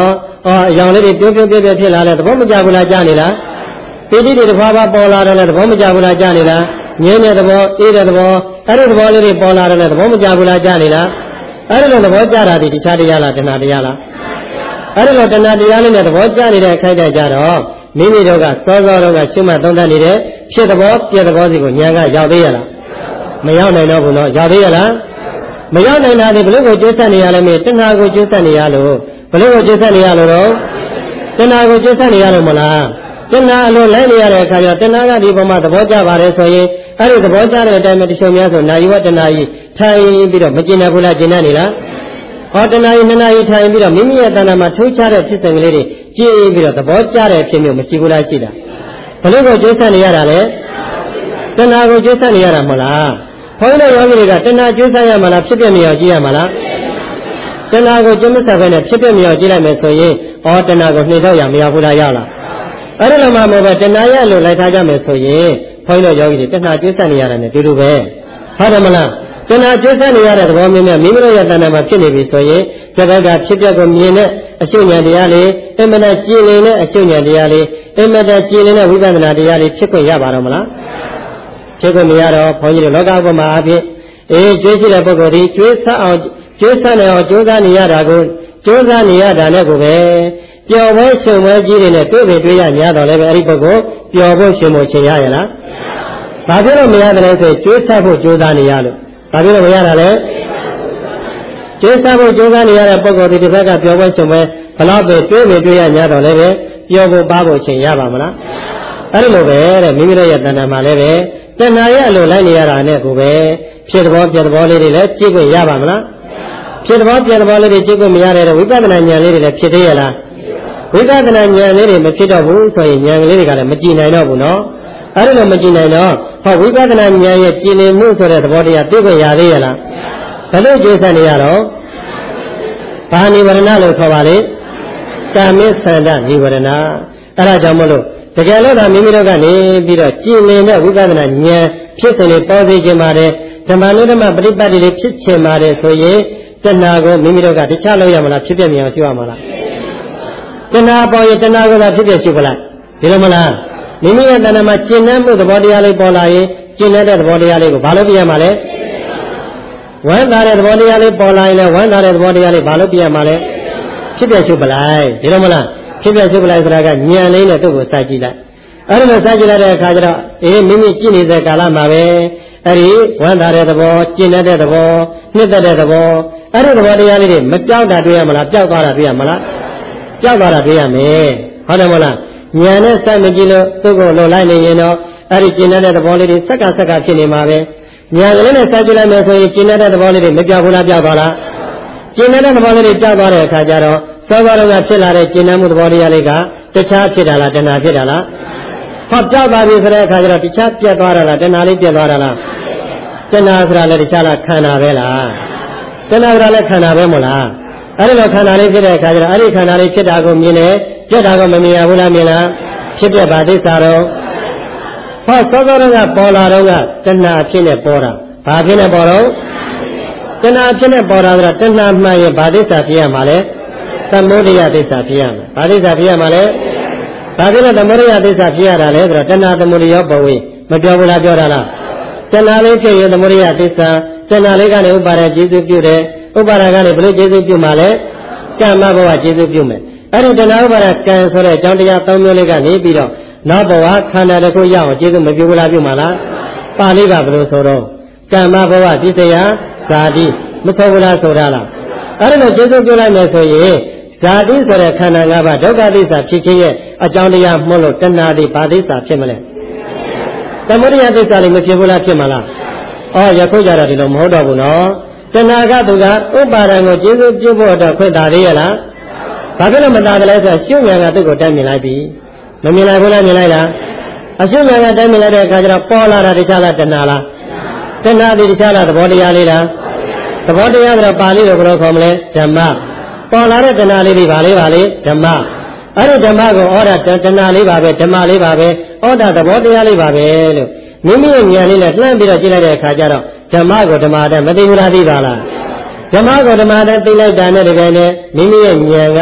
ရောင်လေးတွေပြုံးပြုံးပြည့်ပြည့်ဖြစ်လာတယ်သဘောမကျဘူးလားကြားနေလားပိဋိတွေတစ်ခါပေါ်လာတယ်သဘောမကျဘူးလားကြားနေလားငြင်းတဲ့သဘောအေးတဲ့သဘောအဲ့ဒီသဘောလေးတွေပေါ်လာတယ်သဘောမကျဘူးလားကြားနေလားအဲ့ဒီလိုသဘောကျတာဒီတခြားတရားလားတဏှာတရားလားအဲ့ဒီလိုတဏှာတရားလေးနဲ့သဘောကျနေတဲ့အခိုက်အတန့်ကြတော့မိမိတို့ကစောစောတော့ကရှုမှတ်သုံးသပ်နေတဲ့ဖြစ်သဘောပြည့်သဘောစီကိုဉာဏ်ကရောက်သေးရလားမရောက်နိုင်တော့ဘူးနော်ရောက်သေးရလားမရောက်နိုင်တာဒီဘလို့ကိုကျိုးဆက်နေရလဲမေးတဏှာကိုကျိုးဆက်နေရလို့ဘလို့ကိုကျိုးဆက်နေရလို့တော့တဏှာကိုကျိုးဆက်နေရလို့မလားတဏှာအလိုလိုက်နေရတဲ့အခါကျတော့တဏှာကဒီပုံမှာသဘောကျပါတယ်ဆိုရင်အဲ့ဒီသဘောကျတဲ့အတိုင်းပဲတချို့များဆိုနာယီဝတ္တနာကြီးထိုင်ပြီးတော့မကျင်တဲ့ဘူးလားကျင်နေလားဟောတဏှာကြီးနှစ်နာရီထိုင်ပြီးတော့မိမိရဲ့တဏှာမှာထိုးချတဲ့ဖြစ်စဉ်ကလေးတွေကြည့်ပြီးတော့သဘောကျတဲ့အဖြစ်မျိုးမရှိဘူးလားရှိတာဘလို့ကိုကျိုးဆက်နေရတာလဲတဏှာကိုကျိုးဆက်နေရတာမလားဘုန်းကြီးတို့ယောဂီတွေကတဏှာကျိုးဆက်ရမှာလားဖြစ်ပြနေအောင်ကြည့်ရမှာလားတဏှာကိုကျိုးမဆက်ဘဲနဲ့ဖြစ်ပြနေအောင်ကြည့်လိုက်မယ်ဆိုရင်ဩတဏှာကိုနှိမ့်တော့ရမရဘူးလားရလားအဲ့ဒီလိုမှမဟုတ်ပဲတဏှာရဲ့လို့လိုက်ထားကြမယ်ဆိုရင်ဘုန်းကြီးတို့ယောဂီတွေတဏှာကျိုးဆက်နေရတယ်နဲ့တူတူပဲဟုတ်တယ်မလားတဏှာကျိုးဆက်နေရတဲ့သဘောမျိုးနဲ့မိမိတို့ရဲ့တဏှာမှာဖြစ်နေပြီဆိုရင်ဒီဘက်ကဖြစ်ပျက်ကိုမြင်တဲ့အရှုဉဏ်တရားလေးအမှန်တကြည်လင်တဲ့အရှုဉဏ်တရားလေးအမှန်တကြည်လင်တဲ့ဝိပဿနာတရားလေးဖြစ်ခွင့်ရပါတော့မလားဖြစ်ခွင့်မရတော့ဘုန်းကြီးတို့လောကဥပမာအဖြစ်ကျွေးရှိတဲ့ပုဂ္ဂိုလ်ဒီကျွေးဆက်အောင်ကျွေးဆက်နေအောင်ကြိုးစားနေရတာကိုကြိုးစားနေရတာနဲ့ကိုပဲပျော်ပွဲရှင်ပွဲကြီးတွေနဲ့တွေ့ရညာတော့လည်းပဲအဲ့ဒီပုဂ္ဂိုလ်ပျော်ဖို့ရှင်ဖို့ချိန်ရရလားဘာဖြစ်လို့မရတယ်လဲဆိုကျွေးဆက်ဖို့ကြိုးစားနေရလို့ဘာဖြစ်လို့မရတာလဲကျွေးဆက်ဖို့ကြိုးစားနေရတဲ့ပုဂ္ဂိုလ်ဒီတစ်ခါကပျော်ပွဲရှင်ပွဲဘလောက်ပဲတွေ့ရညာတော့လည်းပဲပျော်ဖို့ပါဖို့ချိန်ရပါမလားအဲ့ဒီလိုပဲတဲ့မိမိတို့ရဲ့တဏ္ဍာမှာလည်းပဲတဏှာရဲ့အလိုလိုက်နေရတာနဲ့ကိုပဲဖြစ်သဘောပြသဘောလေးတွေလည်းကြည့်ခွင့်ရပါမလားဖြစ်သဘောပြသဘောလေးတွေကြည့်ခွင့်မရတဲ့ဝိပဿနာဉာဏ်လေးတွေလည်းဖြစ်သေးရလားဝိပဿနာဉာဏ်လေးတွေမဖြစ်တော့ဘူးဆိုရင်ဉာဏ်ကလေးတွေကလည်းမကြည်နိုင်တော့ဘူးနော်အဲ့ဒါလိုမကြည်နိုင်တော့ဟောဝိပဿနာဉာဏ်ရဲ့ကြည်လင်မှုဆိုတဲ့သဘောတရားသိခွင့်ရသေးရလားဘယ်လိုကြိုးစားနေရတော့ဘာနိဝရဏလို့ခေါ်ပါလေကာမိသန္တနိဝရဏအဲ့ဒါကြောင့်မလို့တကယ်လို့ဒါမိမိတို့ကနေပြီးတော့ကြည်လင်တဲ့ဝိပဿနာဉာဏ်ဖြစ်စဉ်လေးပေါ်စေခြင်းပါတယ်ဓမ္မနုဓမ္မပฏิပတ်တိလေးဖြစ်ခြင်းပါတယ်ဆိုရင်တဏှာကိုမိမိတို့ကတခြားလို့ရမလားဖြစ်ပြမြင်အောင်ရှိရမှာလားတဏှာပေါ်ရင်တဏှာကိုသာဖြစ်ပြရှိပလိုက်ဒီလိုမလားမိမိရဲ့တဏှာမှာကျင့်တဲ့မှုသဘောတရားလေးပေါ်လာရင်ကျင့်တဲ့သဘောတရားလေးကိုဘာလို့ပြရမှာလဲဝမ်းသာတဲ့သဘောတရားလေးပေါ်လာရင်လည်းဝမ်းသာတဲ့သဘောတရားလေးဘာလို့ပြရမှာလဲဖြစ်ပြရှိပလိုက်ဒီလိုမလားဖြစ်ပြရှိပလိုက်ဆိုတာကဉာဏ်လေးနဲ့သူ့ကိုစကြည့်လိုက်အဲ့ဒီလိုစကြည့်လိုက်တဲ့အခါကျတော့မိမိကြည့်နေတဲ့ကာလမှာပဲအဲ့ဒီဝမ်းသာတဲ့သဘောကျင့်တဲ့သဘောနှစ်သက်တဲ့သဘောအဲ့ဒီသဘောတရားလေးတွေမပြောက်တာတွေ့ရမလားပြောက်သွားတာတွေ့ရမလားပြောက်သွားတာတွေ့ရမယ်ဟုတ်တယ်မလားဉာဏ်နဲ့စမကြည့်လို့သူ့ကိုလုံလိုက်နေရင်တော့အဲ့ဒီကျင့်တဲ့သဘောလေးတွေစက္ကဖြစ်နေမှာပဲဉာဏ်ကလေးနဲ့စကြည့်လိုက်မယ်ဆိုရင်ကျင့်တဲ့သဘောလေးတွေမပြောက်ဘူးလားပြောက်သွားလားကျင့်တဲ့သဘောလေးတွေပြောက်သွားတဲ့အခါကျတော့သောဘာတော်ကဖြစ်လာတဲ့ကျင့်မှုသဘောတရားလေးကတခြားဖြစ်တာလားတဏှာဖြစ်တာလားဟောပြောက်သွားပြီဆိုတဲ့အခါကျတော့တခြားပြတ်သွားတာလားတဏှာလေးပြတ်သွားတာလားတဏှာဆိုတာလည်းတခြားလားခန္ဓာပဲလားတဏှာဆိုတာလည်းခန္ဓာပဲမို့လားအဲ့ဒီလိုခန္ဓာလေးဖြစ်တဲ့အခါကျတော့အဲ့ဒီခန္ဓာလေးဖြစ်တာကိုမြင်တယ်ပြတ်တာကိုမမြင်ရဘူးလားမြင်လားဖြစ်ပြပါသစ္စာတော့ဟောသောသောကပေါ်လာတော့ကတဏှာဖြစ်နေပေါ်တာဘာဖြစ်နေပေါ်တော့တဏှာဖြစ်နေပေါ်တာကတဏှာမှန်ရင်ဘာသစ္စာဖြစ်ရမှာလဲသမုဒယသစ္စာဖြစ်ရမှာဘာသစ္စာဖြစ်ရမှာလဲဘာဖြစ်လို့သမုဒယသစ္စာဖြစ်ရတာလဲဆိုတော့တဏှာသမုဒယောဘဝေမပြောဘူးလားပြောတာလားတဏှာလေးဖြစ်ရင်သမုဒယသစ္စာတဏှာလေးကနေဥပါဒကျေစုပြုတယ်ဥပါဒကနေဘယ်လိုကျေစုပြုမှာလဲကမ္မဘဝကျေစုပြုမယ်အဲ့ဒီတဏှာဥပါဒကံဆိုတဲ့အကြောင်းတရား၃မျိုးလေးကနေပြီးတော့နောက်ဘဝခန္ဓာတစ်ခုရအောင်ကျေစုမပြုဘူးလားပြုမှာလားပါဠိကဘယ်လိုဆိုတော့ကမ္မဘဝတိစယဇာတိမဆိုဘူးလားဆိုတာလားအဲ့ဒီလိုကျေစုပြုလိုက်မယ်ဆိုရင်ဇာတိဆိုတဲ့ခန္ဓာ၅ပါးဒုက္ခသစ္စာဖြစ်ခြင်းရဲ့အကြောင်းတရားမှုလို့တဏှာဒီဘာသစ္စာဖြစ်မလဲသမုဒယသစ္စာလေးမဖြစ်ဘူးလားဖြစ်မှာလားယခုကြတော့ဒီလိုမဟုတ်တော့ဘူးနော်တဏှာကသူကဥပါဒံကိုကျေစုပြုဖို့အတွက်ခွင့်တာသေးရလားဘာဖြစ်လို့မတားကြလဲဆိုတော့ရှုဉာဏ်ကသူ့ကိုတိုက်မြင်လိုက်ပြီမမြင်လိုက်ဘူးလားမြင်လိုက်လားအရှုဉာဏ်ကတိုက်မြင်လိုက်တဲ့အခါကျတော့ပေါ်လာတာတခြားလားတဏှာလားတဏှာဒီတခြားလားသဘောတရားလေးလားသဘောတရားကတော့ပါဠိလိုဘယ်လိုခေါ်မလဲဓမ္မပေါ်လာတဲ့တဏှာလေးတွေပါလေဓမ္မအဲ့ဒီဓမ္မကိုဩဒါတဏှာလေးပါပဲဓမ္မလေးပါပဲဩဒါသဘောတရားလေးပါပဲလို့မိမိရဲ့ဉာဏ်လေးနဲ့လှမ်းပြီးတော့ကြည့်လိုက်တဲ့အခါကျတော့ဓမ္မကိုဓမ္မတဲ့မသိဘူးလားသိပါလားဓမ္မကိုဓမ္မတဲ့သိလိုက်တာနဲ့တကယ်နဲ့မိမိရဲ့ဉာဏ်ကဓ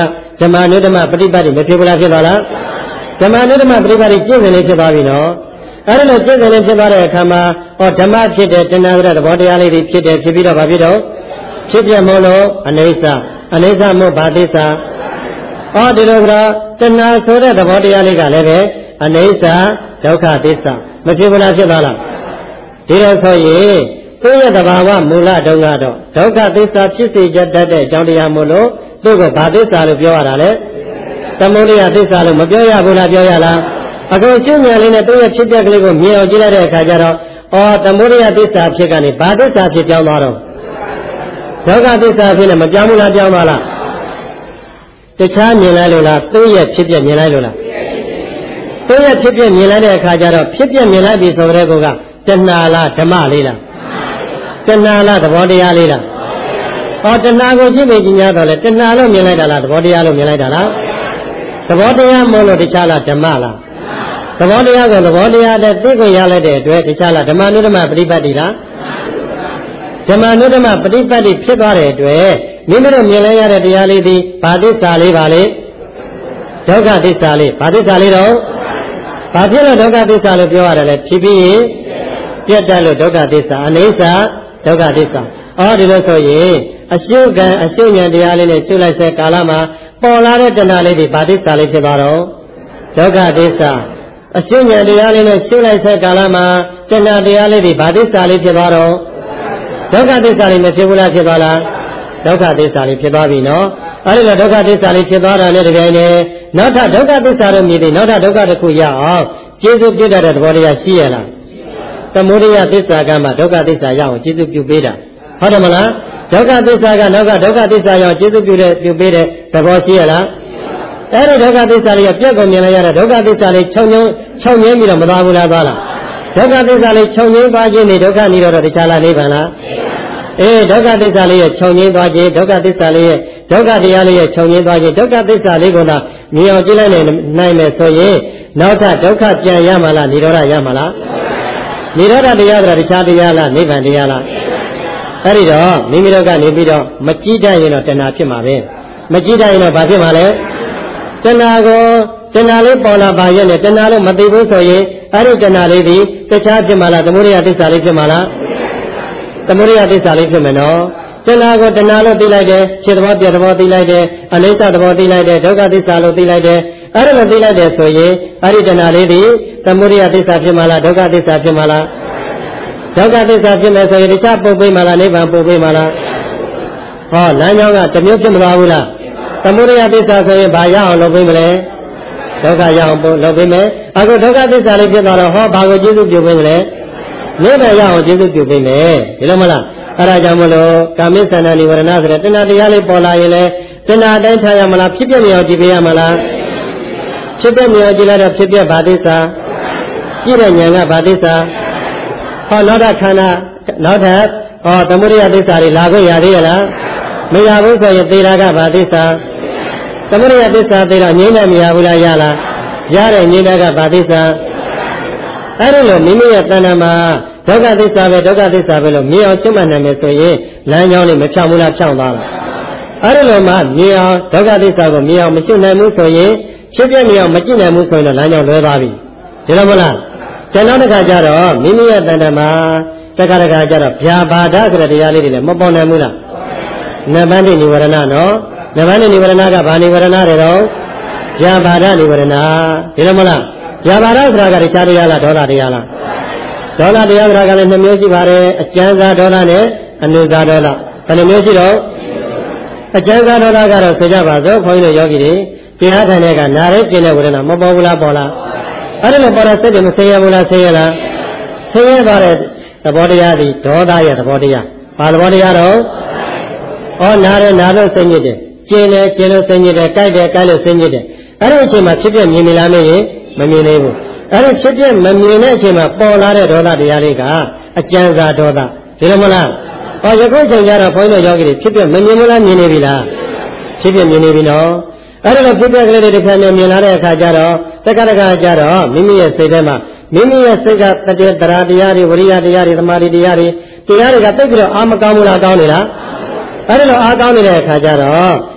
ဓမ္မနုဓမ္မပฏิပတ်တိမဖြစ်ဘူးလားဖြစ်သွားလားဓမ္မနုဓမ္မပฏิပတ်တိကျင့်စဉ်လေးဖြစ်သွားပြီနော်အဲ့ဒါလို့ကျင့်စဉ်လေးဖြစ်သွားတဲ့အခါမှာဓမ္မဖြစ်တဲ့တဏှာရသဘောတရားလေးတွေဖြစ်တယ်ဖြစ်ပြီးတော့ဗာဖြစ်တော့ဖြစ်ပြမို့လို့အနိစ္စမို့ဗာသစ္စာဒီလိုကတော့တဏှာဆိုတဲ့သဘောတရားလေးကလည်းပဲအနိစ္စဒုက္ခသစ္စာမဖြစ်ဘူးလားဖြစ်သွားလားဒီလိုဆိုရင်သူ့ရဲ့သဘာဝမူလတုန်းကတော့ဒုက္ခသစ္စာဖြစ်စေတတ်တဲ့အကြောင်းတရားမို့လို့သူ့ကိုဗာသစ္စာလို့ပြောရတာလေသမုဒယသစ္စာလို့မပြောရဘူးလားပြောရလားအခုရှုဉာဏ်လေးနဲ့သူ့ရဲ့ဖြစ်ပျက်ကလေးကိုမြင်အောင်ကြည့်လိုက်တဲ့အခါကျတော့သမုဒယသစ္စာဖြစ်ကနေဗာသစ္စာဖြစ်ပြောင်းသွားတော့ဒုက္ခသစ္စာဖြစ်နေမပြောင်းဘူးလားပြောင်းသွားလားတခြားမြင်လိုက်လို့လားသူ့ရဲ့ဖြစ်ပျက်မြင်လိုက်လို့လားသူ့ရဲ့ဖြစ်ပျက်မြင်လိုက်တဲ့အခါကျတော့ဖြစ်ပျက်မြင်လိုက်ပြီဆိုတဲ့ကောကတဏှာလားဓမ္မလေးလားတဏှာလားသဘောတရားလေးလားတဏှာကိုရှိနေကြ냐တော့လေတဏှာလို့မြင်လိုက်တာလားသဘောတရားလို့မြင်လိုက်တာလားသဘောတရားမို့လို့တခြားလားဓမ္မလားသဘောတရားကိုသဘောတရားတဲ့သိခွင့်ရလိုက်တဲ့အတွက်တခြားလားဓမ္မနုဓမ္မပฏิပတ်တိလားဓမ္မနုဓမ္မပฏิပတ်တိဖြစ်သွားတဲ့အတွက်မိမိတို့မြင်လိုက်ရတဲ့တရားလေးဒီဘာသစ္စာလေးပါလေဒုက္ခသစ္စာလေးဘာသစ္စာလေးတော့ဘာဖြစ်လို့ဒုက္ခသစ္စာလို့ပြောရတယ်လဲဖြစ်ပြီးရင်ပြတ်တတ်လို့ဒုက္ခသစ္စာအနိစ္စဒုက္ခသစ္စာဒီလိုဆိုရင်အရှုကံအရှုဉဏ်တရားလေးနဲ့ရှုလိုက်တဲ့ကာလမှာပေါ်လာတဲ့တဏှာလေးဒီဘာသစ္စာလေးဖြစ်သွားတော့ဒုက္ခသစ္စာအရှုဉဏ်တရားလေးနဲ့ရှုလိုက်တဲ့ကာလမှာတဏှာတရားလေးဒီဘာသစ္စာလေးဖြစ်သွားတော့ဒုက္ခသစ္စာလေးမဖြစ်ဘူးလားဖြစ်သွားလားဒုက္ခသစ္စာလေးဖြစ်သွားပြီနော်အဲဒီလိုဒုက္ခသစ္စာလေးဖြစ်သွားတာနဲ့တကယ်နဲ့နောက်ထပ်ဒုက္ခသစ္စာတို့မြည်တဲ့နောက်ထပ်ဒုက္ခတစ်ခုရအောင်ကျေစုပြုတတ်တဲ့သဘောတရားရှိရလားသမုဒယသစ္စာကမှဒုက္ခသစ္စာရအောင်ကျေစုပြုပေးတာဟုတ်တယ်မလားဒုက္ခသစ္စာကနောက်ကဒုက္ခသစ္စာရအောင်ကျေစုပြုပေးတဲ့သဘောရှိရလားအဲဒီဒုက္ခသစ္စာလေးကပြက်ကုန်မြင်လိုက်ရတဲ့ဒုက္ခသစ္စာလေးခြုံငင်းပြီးတော့မသွားဘူးလားသွားလားဒုက္ခသစ္စာလေးခြုံငင်းသွားခြင်းနေဒုက္ခနိရောဓတခြားလားနိဗ္ဗာန်လားဒုက္ခသစ္စာလေးရဲ့ခြုံငင်းသွားခြင်းဒုက္ခသစ္စာလေးရဲ့ဒုက္ခတရားလေးရဲ့ခြုံငင်းသွားခြင်းဒုက္ခသစ္စာလေးကိုသာမြင်အောင်ကြည့်လိုက်နိုင်မယ်ဆိုရင်နောက်ထပ်ဒုက္ခပြန်ရမှာလားနိရောဓရမှာလားနိရောဓတရားဆိုတာတခြားတရားလားနိဗ္ဗာန်တရားလားအဲ့ဒီတော့မိမိတို့ကနေပြီးတော့မကြည့်တတ်ရင်တော့တဏှာဖြစ်မှာပဲမကြည့်တတ်ရင်တော့ဘာဖြစ်မှာလဲတဏှာလေးပေါ်လာပါရဲ့နဲ့တဏှာလို့မသိဘူးဆိုရင်အဲ့ဒီတဏှာလေးဒီတခြားဖြစ်မှာလားသမုဒယသစ္စာလေးဖြစ်မှာလားသမုဒယသစ္စာလေးဖြစ်မယ်နော်တဏှာကိုတဏှာလို့သိလိုက်တယ်ဖြစ်သဘောပြသဘောသိလိုက်တယ်အနိစ္စသဘောသိလိုက်တယ်ဒုက္ခသစ္စာလို့သိလိုက်တယ်အဲ့ဒါလိုသိလိုက်တယ်ဆိုရင်အဲ့ဒီတဏှာလေးဒီသမုဒယသစ္စာဖြစ်မှာလားဒုက္ခသစ္စာဖြစ်မှာလားဒုက္ခသစ္စာဖြစ်မယ်ဆိုရင်တခြားပုတ်ပေးမှာလားနိဗ္ဗာန်ပုတ်ပေးမှာလားလမ်းကြောင်းကတစ်မျိုးဖြစ်မသွားဘူးလားသမုဒယသစ္စာဆိုရင်ဘာရအောင်လုပ်ပေးမလဲဒုက္ခရအောင်လုပ်ပေးမယ်အခုဒုက္ခသစ္စာလေးဖြစ်သွားတော့ဘာကိုကျေစုပြုပေးမလဲနိဗ္ဗာန်ရအောင်ကျေစုပြုပေးမယ်ဒီလိုမလားအဲ့ဒါကြောင့်မလို့ကာမိသန္တာနိဝရဏဆိုတဲ့တဏှာတရားလေးပေါ်လာရင်လေတဏှာတိုင်းထားရမလားဖြစ်ပြမြောင်ကြည့်ပေးရမလားဖြစ်ပြမြောင်ကြည့်လိုက်တော့ဖြစ်ပြဘာသစ္စာကြည့်တဲ့ဉာဏ်ကဘာသစ္စာနောက်ထပ်ခန္ဓာနောက်ထပ်သမုဒယသစ္စာတွေလာခွင့်ရသေးရလားမရဘူးဆိုရင်သေတာကဘာသစ္စာသမုဒယသစ္စာသေတော့ငြိမ်းနေမရဘူးလားရလားရတဲ့ငြိမ်းတာကဘာသစ္စာအဲ့ဒါလို့မိမိရဲ့တဏ္ဍာမှာဒုက္ခသစ္စာပဲဒုက္ခသစ္စာပဲလို့မြင်အောင်ရှုမှတ်နိုင်မယ်ဆိုရင်လမ်းကြောင်းလေးမဖြောင့်ဘူးလားဖြောင့်သွားလားအဲ့ဒါလို့မှမြင်အောင်ဒုက္ခသစ္စာကိုမြင်အောင်မရှုနိုင်ဘူးဆိုရင်ဖြစ်ပြမြင်အောင်မကြည့်နိုင်ဘူးဆိုရင်တော့လမ်းကြောင်းလွဲသွားပြီဒီလိုမလားနောက်တစ်ခါကျတော့မိမိရဲ့တဏ္ဍာမှာတခါကျတော့ဗျာပါဒဆိုတဲ့တရားလေးတွေလည်းမပေါ်နိုင်ဘူးလားနဗ္ဗန္တိနိဝရဏနော်နဗ္ဗန္တိနိဝရဏကဘာနိဝရဏတွေတော့ဗျာပါဒနိဝရဏဒီလိုမလားဗျာပါဒဆိုတာကတခြားတရားလားဒေါသတရားလားဒေါသတရားဆိုတာကလည်း2မျိုးရှိပါတယ်အကျဉ်းစားဒေါသနဲ့အနုစားဒေါသဘယ်နှမျိုးရှိတော့အကျဉ်းစားဒေါသကတော့ဆိုကြပါစို့ခွန်ကြီးတို့ယောဂီတွေတရားထိုင်တဲ့ကနားရဲကျင်တဲ့ဝေဒနာမပေါ်ဘူးလားပေါ်လားအဲ့ဒါလို့ပေါ်တဲ့စိတ်တွေမဆင်းရဲဘူးလားဆင်းရဲလားဆင်းရဲပါတဲ့သဘောတရားဒီဒေါသရဲ့သဘောတရားဘာသဘောတရားတော့နားရဲနားလို့စိတ်ညစ်တယ်ကျင်တယ်ကျင်လို့စိတ်ညစ်တယ်ကြိုက်တယ်ကြိုက်လို့စိတ်ညစ်တယ်အဲ့ဒီအချိန်မှာဖြစ်ပြမြင်နေလားမရင်မမြင်သေးဘူးအဲ့ဒီဖြစ်ပြမမြင်တဲ့အချိန်မှာပေါ်လာတဲ့ဒေါသတရားလေးကအကျဉ်းစားဒေါသဒီလိုမလားယခုချိန်ကျတော့ဘုန်းကြီးတို့ယောဂီတွေဖြစ်ပြမမြင်ဘူးလားမြင်နေပြီလားဖြစ်ပြမြင်နေပြီနော်အဲ့ဒါလိုဖြစ်ပြကလေးတွေတစ်ခါနဲ့မြင်လာတဲ့အခါကျတော့တက္ကရာကျတော့မိမိရဲ့စိတ်ထဲမှာမိမိရဲ့စိတ်ကတတိတရားတရားတွေဝရိယတရားတွေသမာဓိတရားတွေကတိတ်ပြီးတော့အာမကောင်းဘူးလားကောင်းနေလားအဲ့ဒါလိုအားကောင်းနေတဲ့အခါကျတော့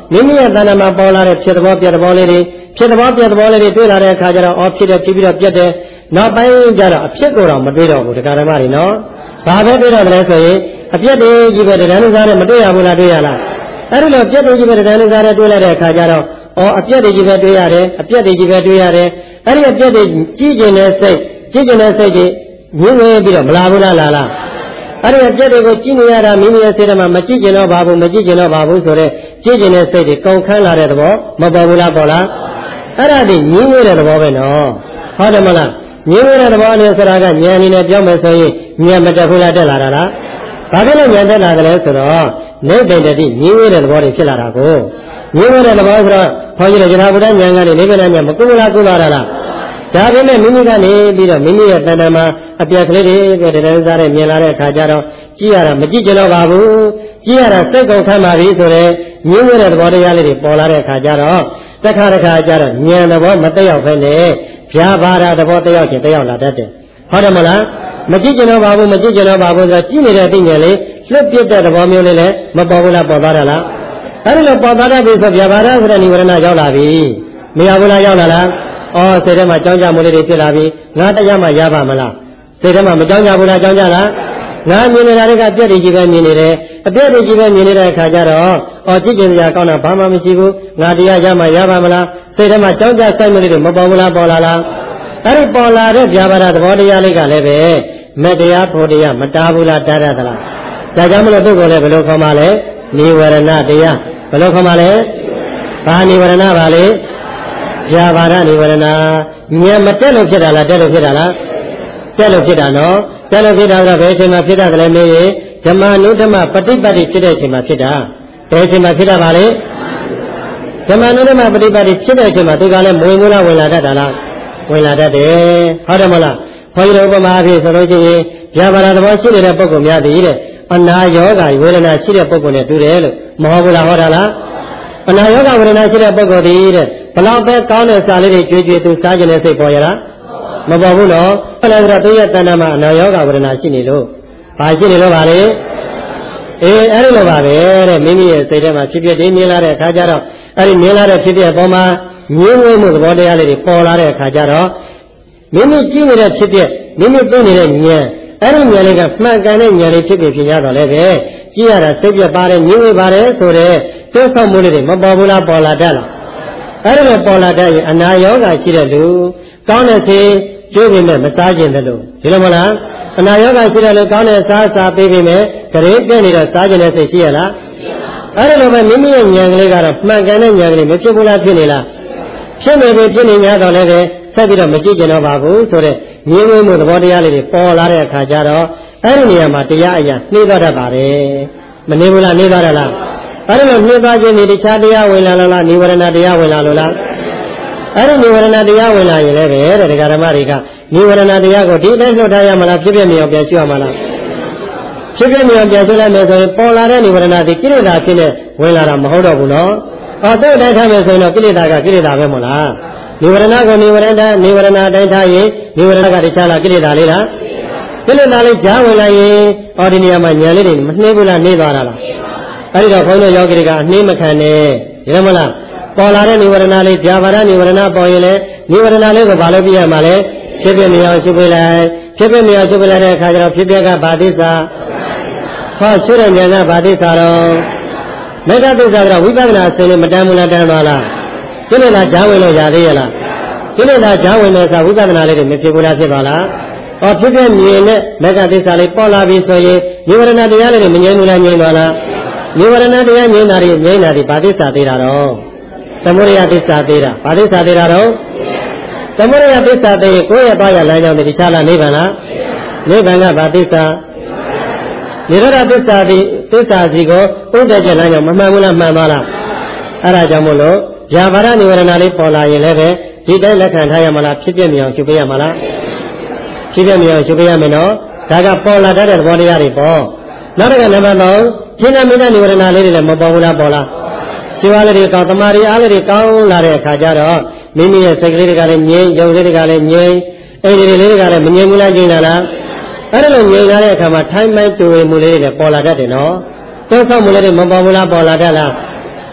မိမိရဲ့တဏ္ဍာမှာပေါ်လာတဲ့ဖြစ်သဘောပြတ်သဘောလေးတွေဖြစ်သဘောပြတ်သဘောလေးတွေတွေ့လာတဲ့အခါကျတော့အော်ဖြစ်တယ်ဖြစ်ပြီးတော့ပြတ်တယ်နောက်ပိုင်းကျတော့အဖြစ်ကိုတော့မတွေ့တော့ဘူးတရားဓမ္မတွေနော်ဘာပဲတွေ့တော့တယ်ဆိုရင်အပြတ်တွေကြီးပဲတရားဥစားနဲ့မတွေ့ရဘူးလားတွေ့ရလားအဲ့ဒီလိုပြတ်တွေကြီးပဲတရားဥစားနဲ့တွေ့လိုက်တဲ့အခါကျတော့အော်အပြတ်တွေကြီးပဲတွေ့ရတယ်အပြတ်တွေကြီးပဲတွေ့ရတယ်အဲ့ဒီအပြတ်တွေကြီးကျင်တဲ့စိတ်ကြီးကျင်တဲ့စိတ်ကြီးငြင်းငယ်ပြီးတော့မလာဘူးလားလာလားအဲ့ဒီအပြတ်တွေကိုကြည့်နေရတာမိမိရဲ့စိတ်ထဲမှာမကြည့်ကျင်တော့ပါဘူးမကြည့်ကျင်တော့ပါဘူးဆိုတော့ကြည့်ကျင်တဲ့စိတ်တွေကုန်ခန်းလာတဲ့သဘောမပေါ်ဘူးလားပေါ်လားအဲ့ဒါဒီငြင်းငယ်တဲ့သဘောပဲနော်ဟုတ်တယ်မလားငြင်းငယ်တဲ့သဘောနဲ့ဆိုတာကဉာဏ်အနေနဲ့ပြောမယ်ဆိုရင်ဉာဏ်မတက်ဘူးလားတက်လာတာလားဘာဖြစ်လို့ဉာဏ်တက်လာတယ်လဲဆိုတော့နိဗ္ဗာန်တည်းငြင်းငယ်တဲ့သဘောတွေဖြစ်လာတာကိုငြင်းငယ်တဲ့သဘောဆိုတော့ခေါင်းကြီးတဲ့ဇာဗုဒ္ဓဉာဏ်ကနေနိဗ္ဗာန်ဉာဏ်မကူလားကူလာတာလားဒါပေမဲ့မိမိကနေပြီးတော့မိမိရဲ့တဏ္ဍာမှာအပြက်ကလေးတွေတရားစားတဲ့မြင်လာတဲ့အခါကျတော့ကြည့်ရတာမကြည့်ကြတော့ပါဘူးကြည့်ရတာစိတ်ကုန်ခမ်းပါပြီဆိုတော့ငြင်းငယ်တဲ့သဘောတရားလေးတွေပေါ်လာတဲ့အခါကျတော့တစ်ခါတစ်ခါကျတော့ဉာဏ်သဘောမတက်ရောက်ပဲနဲ့ဗျာပါဒသဘောတက်ရောက်ခြင်းတက်ရောက်လာတတ်တယ်ဟုတ်တယ်မလားမကြည့်ကြတော့ပါဘူးမကြည့်ကြတော့ပါဘူးဆိုတော့ကြည့်နေတဲ့သိဉာဏ်လေးလွတ်ပြစ်တဲ့သဘောမျိုးလေးလည်းမပေါ်ဘူးလားပေါ်သွားတာလားအဲဒီလိုပေါ်သွားတဲ့ပြီဆိုဗျာပါဒဆိုတဲ့និဝရဏရောက်လာပြီမရဘူးလားရောက်လာလားအော်စိတ်ထဲမှာကြောင်းကြမှုလေးတွေဖြစ်လာပြီငါတရားမှရပါမလားစိတ်ထဲမှာမကြောင်းကြဘူးလားကြောင်းကြလားငါမြင်နေတာတွေကပြည့်တည်ကြီးပဲမြင်နေတယ်အပြည့်တည်ကြီးပဲမြင်နေတဲ့အခါကျတော့အော်ကြည့်ကြင်စရာကောင်းတာဘာမှမရှိဘူးငါတရားရမှရပါမလားစိတ်ထဲမှာကြောင်းကြစိုက်မှုလေးတွေမပေါ်ဘူးလားပေါ်လာလားအဲ့ဒီပေါ်လာတဲ့ဗျာပါဒသဘောတရားလေးကလည်းပဲမေတ္တရားဖို့တရားမတားဘူးလားတားရသလားဒါကြောင့်မလို့ပုဂ္ဂိုလ်လည်းဘယ်လိုခေါ်မှလဲနိဝရဏတရားဘယ်လိုခေါ်မှလဲဘာနိဝရဏပါလဲဗျာပါဒနိဝရဏဉာဏ်မတက်လို့ဖြစ်တာလားတက်လို့ဖြစ်တာလားတက်လို့ဖြစ်တာနော်တက်လို့ဖြစ်တာကဘယ်အချိန်မှာဖြစ်တာကလည်းမေးရင်ဓမ္မနုဓမ္မပฏิပတ်တိဖြစ်တဲ့အချိန်မှာဖြစ်တာဘယ်အချိန်မှာဖြစ်တာပါလဲဓမ္မနုဓမ္မပฏิပတ်တိဖြစ်တဲ့အချိန်မှာသူကလည်းမဝင်ဘူးလားဝင်လာတတ်တာလားဝင်လာတတ်တယ်ဟုတ်တယ်မလားခွန်ကြီးတို့ဥပမာအဖြစ်ဆိုလို့ရှိရင်ဗျာပါဒသဘောရှိနေတဲ့ပုဂ္ဂိုလ်များသည်တဲ့အနာယောဂဝေဒနာရှိတဲ့ပုဂ္ဂိုလ်နဲ့တူတယ်လို့မဟုတ်ဘူးလားဟောတာလားအနာယောဂဝေဒနာရှိတဲ့ပုဂ္ဂိုလ်သည်တဲ့ဘလောက်ပဲကောင်းတဲ့စာလေးတွေကြွေးကြွေးသူစားခြင်းနဲ့စိတ်ပေါ်ရလားမပေါ်ဘူးနော်အဲ့ဒါဆိုတော့သူရဲ့တဏ္ဍာမှာအနာယောဂဝေဒနာရှိနေလို့ဘာရှိနေလို့ပါလဲအေးအဲ့ဒီလိုပါပဲတဲ့မိမိရဲ့စိတ်ထဲမှာဖြစ်ဖြစ်ဒီမြင်လာတဲ့အခါကျတော့အဲ့ဒီမြင်လာတဲ့ဖြစ်ဖြစ်အပေါ်မှာငြင်းဝဲမှုသဘောတရားလေးတွေပေါ်လာတဲ့အခါကျတော့မိမိကြည့်နေတဲ့ဖြစ်ဖြစ်မိမိသိနေတဲ့ဉာဏ်အဲ့ဒီဉာဏ်လေးကမှန်ကန်တဲ့ဉာဏ်လေးဖြစ်ဖြစ်ရတော့လည်းပဲကြည့်ရတာစိတ်ပြပါတယ်ငြင်းဝဲပါတယ်ဆိုတဲ့သိဆောက်မှုလေးတွေမပေါ်ဘူးလားပေါ်လာတတ်လားအဲ့ဒီလိုပေါ်လာတတ်ရင်အနာယောဂရှိတဲ့လူကောင်းတဲ့ဆေးကျိုးပေမဲ့မစားခြင်းတယ်လို့ဒီလိုမလားအနာယောဂရှိတဲ့လူကောင်းတဲ့စားပေးပေမဲ့ကြရေပြည့်နေတော့စားခြင်းတဲ့စိတ်ရှိရလားအဲ့ဒီလိုပဲမိမိရဲ့ဉာဏ်ကလေးကတော့မှန်ကန်တဲ့ဉာဏ်ကလေးမဖြစ်ဘူးလားဖြစ်နေလားဖြစ်နေပြီဖြစ်နေ냐တော့လည်းပဲဆက်ပြီးတော့မကြည့်ကြတော့ပါဘူးဆိုတော့ငြင်းဝဲမှုသဘောတရားလေးတွေပေါ်လာတဲ့အခါကျတော့အဲ့ဒီနေရာမှာတရားအရာနှိမ့်သွားတတ်ပါတယ်မနေဘူးလားနှိမ့်သွားတယ်လားအဲ့ဒီလိုနှိမ့်သွားခြင်းဒီတခြားတရားဝင်လာလို့လားနိဝရဏတရားဝင်လာလို့လားအဲ့ဒီနိဝရဏတရားဝင်လာရင်လည်းပဲတဲ့ဒကာဓမ္မတွေကနိဝရဏတရားကိုဒီတိုင်းလွတ်ထားရမလားဖြစ်ဖြစ်မြင်အောင်ပြန်ရှင်းရမလားဖြစ်ဖြစ်မြင်အောင်ပြန်ရှင်းလိုက်မယ်ဆိုရင်ပေါ်လာတဲ့နိဝရဏဒီကိလေသာဖြစ်နေဝင်လာတာမဟုတ်တော့ဘူးနော်အော်တဲ့တိုင်းထားမယ်ဆိုရင်တော့ကိလေသာကကိလေသာပဲမဟုတ်လားနိဝရဏကိုနိဝရဏတိုင်းထားရင်နိဝရဏကတခြားလားကိလေသာလေးလားကိလေသာလေးကြားဝင်လာရင်အော်ဒီနေရာမှာဉာဏ်လေးတွေမနှိမ့်ဘူးလားနှိမ့်သွားတာလားအဲ့ဒီတော့ဘုန်းကြီးယောဂီတွေကအနှိမ့်မခံနဲ့ရမလားပေါ်လာတဲ့နိဝရဏလေးဗျာပါဒနိဝရဏပေါ်ရင်လေနိဝရဏလေးကိုဘာလို့ပြရမှာလဲဖြစ်ဖြစ်မြင်အောင်ရှုပေးလိုက်ဖြစ်ဖြစ်မြင်အောင်ရှုပေးလိုက်တဲ့အခါကျတော့ဖြစ်ဖြစ်ကဘာသစ္စာဟောရှုတဲ့ဉာဏ်ကဘာသစ္စာတော့မေတ္တာသစ္စာကတော့ဝိပဿနာဆင်းနေမတမ်းဘူးလားတမ်းသွားလားကိလေသာကြားဝင်လို့ရသေးရလားကိလေသာကြားဝင်တဲ့အခါဝိပဿနာလေးတွေမဖြစ်ဘူးလားဖြစ်ပါလားဟောဖြစ်ဖြစ်မြင်တဲ့မေတ္တာသစ္စာလေးပေါ်လာပြီဆိုရင်နိဝရဏတရားလေးတွေမငြိမ်းဘူးလားငြိမ်းသွားလားနိဝရဏတရားငြိမ်းတာတွေငြိမ်းတာတွေဘာသစ္စာသေးတာတော့သမုဒယသစ္စာသေးတာဘာသစ္စာသေးတာတော့သမုဒယသစ္စာသေးရင်ကိုယ့်ရဲ့ပါရလမ်းကြောင်းတွေတခြားလားနိဗ္ဗာန်လားနိဗ္ဗာန်ကဘာသစ္စာနိရောဓသစ္စာဒီသစ္စာစီကိုဥဒ္ဒကျလမ်းကြောင်းမမှန်ဘူးလားမှန်ပါလားအဲ့ဒါကြောင့်မို့လို့ဗျာပါဒနိဝရဏလေးပေါ်လာရင်လည်းပဲဒီတိုင်းလက်ခံထားရမလားဖြစ်ပြမြအောင်ရှုပေးရမလားဖြစ်ပြမြအောင်ရှုပေးရမယ်နော်ဒါကပေါ်လာတဲ့သဘောတရားတွေပေါ့နောက်တစ်ခါနံပါတ်3ရှင်းတဲ့မိသားနိဝရဏလေးတွေလည်းမပေါ်ဘူးလားပေါ်လားရှိအားလေးတွေကောင်းတမာရီအားလေးတွေကောင်းလာတဲ့အခါကျတော့မိမိရဲ့စိတ်ကလေးတွေကလည်းငြိမ်ရုပ်လေးတွေကလည်းငြိမ်အိမ်လေးတွေကလည်းမငြိမ်ဘူးလားငြိမ်လာလားအဲ့ဒါလိုငြိမ်လာတဲ့အခါမှာထိုင်းမိုင်းတူဝေမှုလေးတွေလည်းပေါ်လာတတ်တယ်နော်သုံးဆောက်မှုလေးတွေမပေါ်ဘူးလားပေါ်လာတတ်လား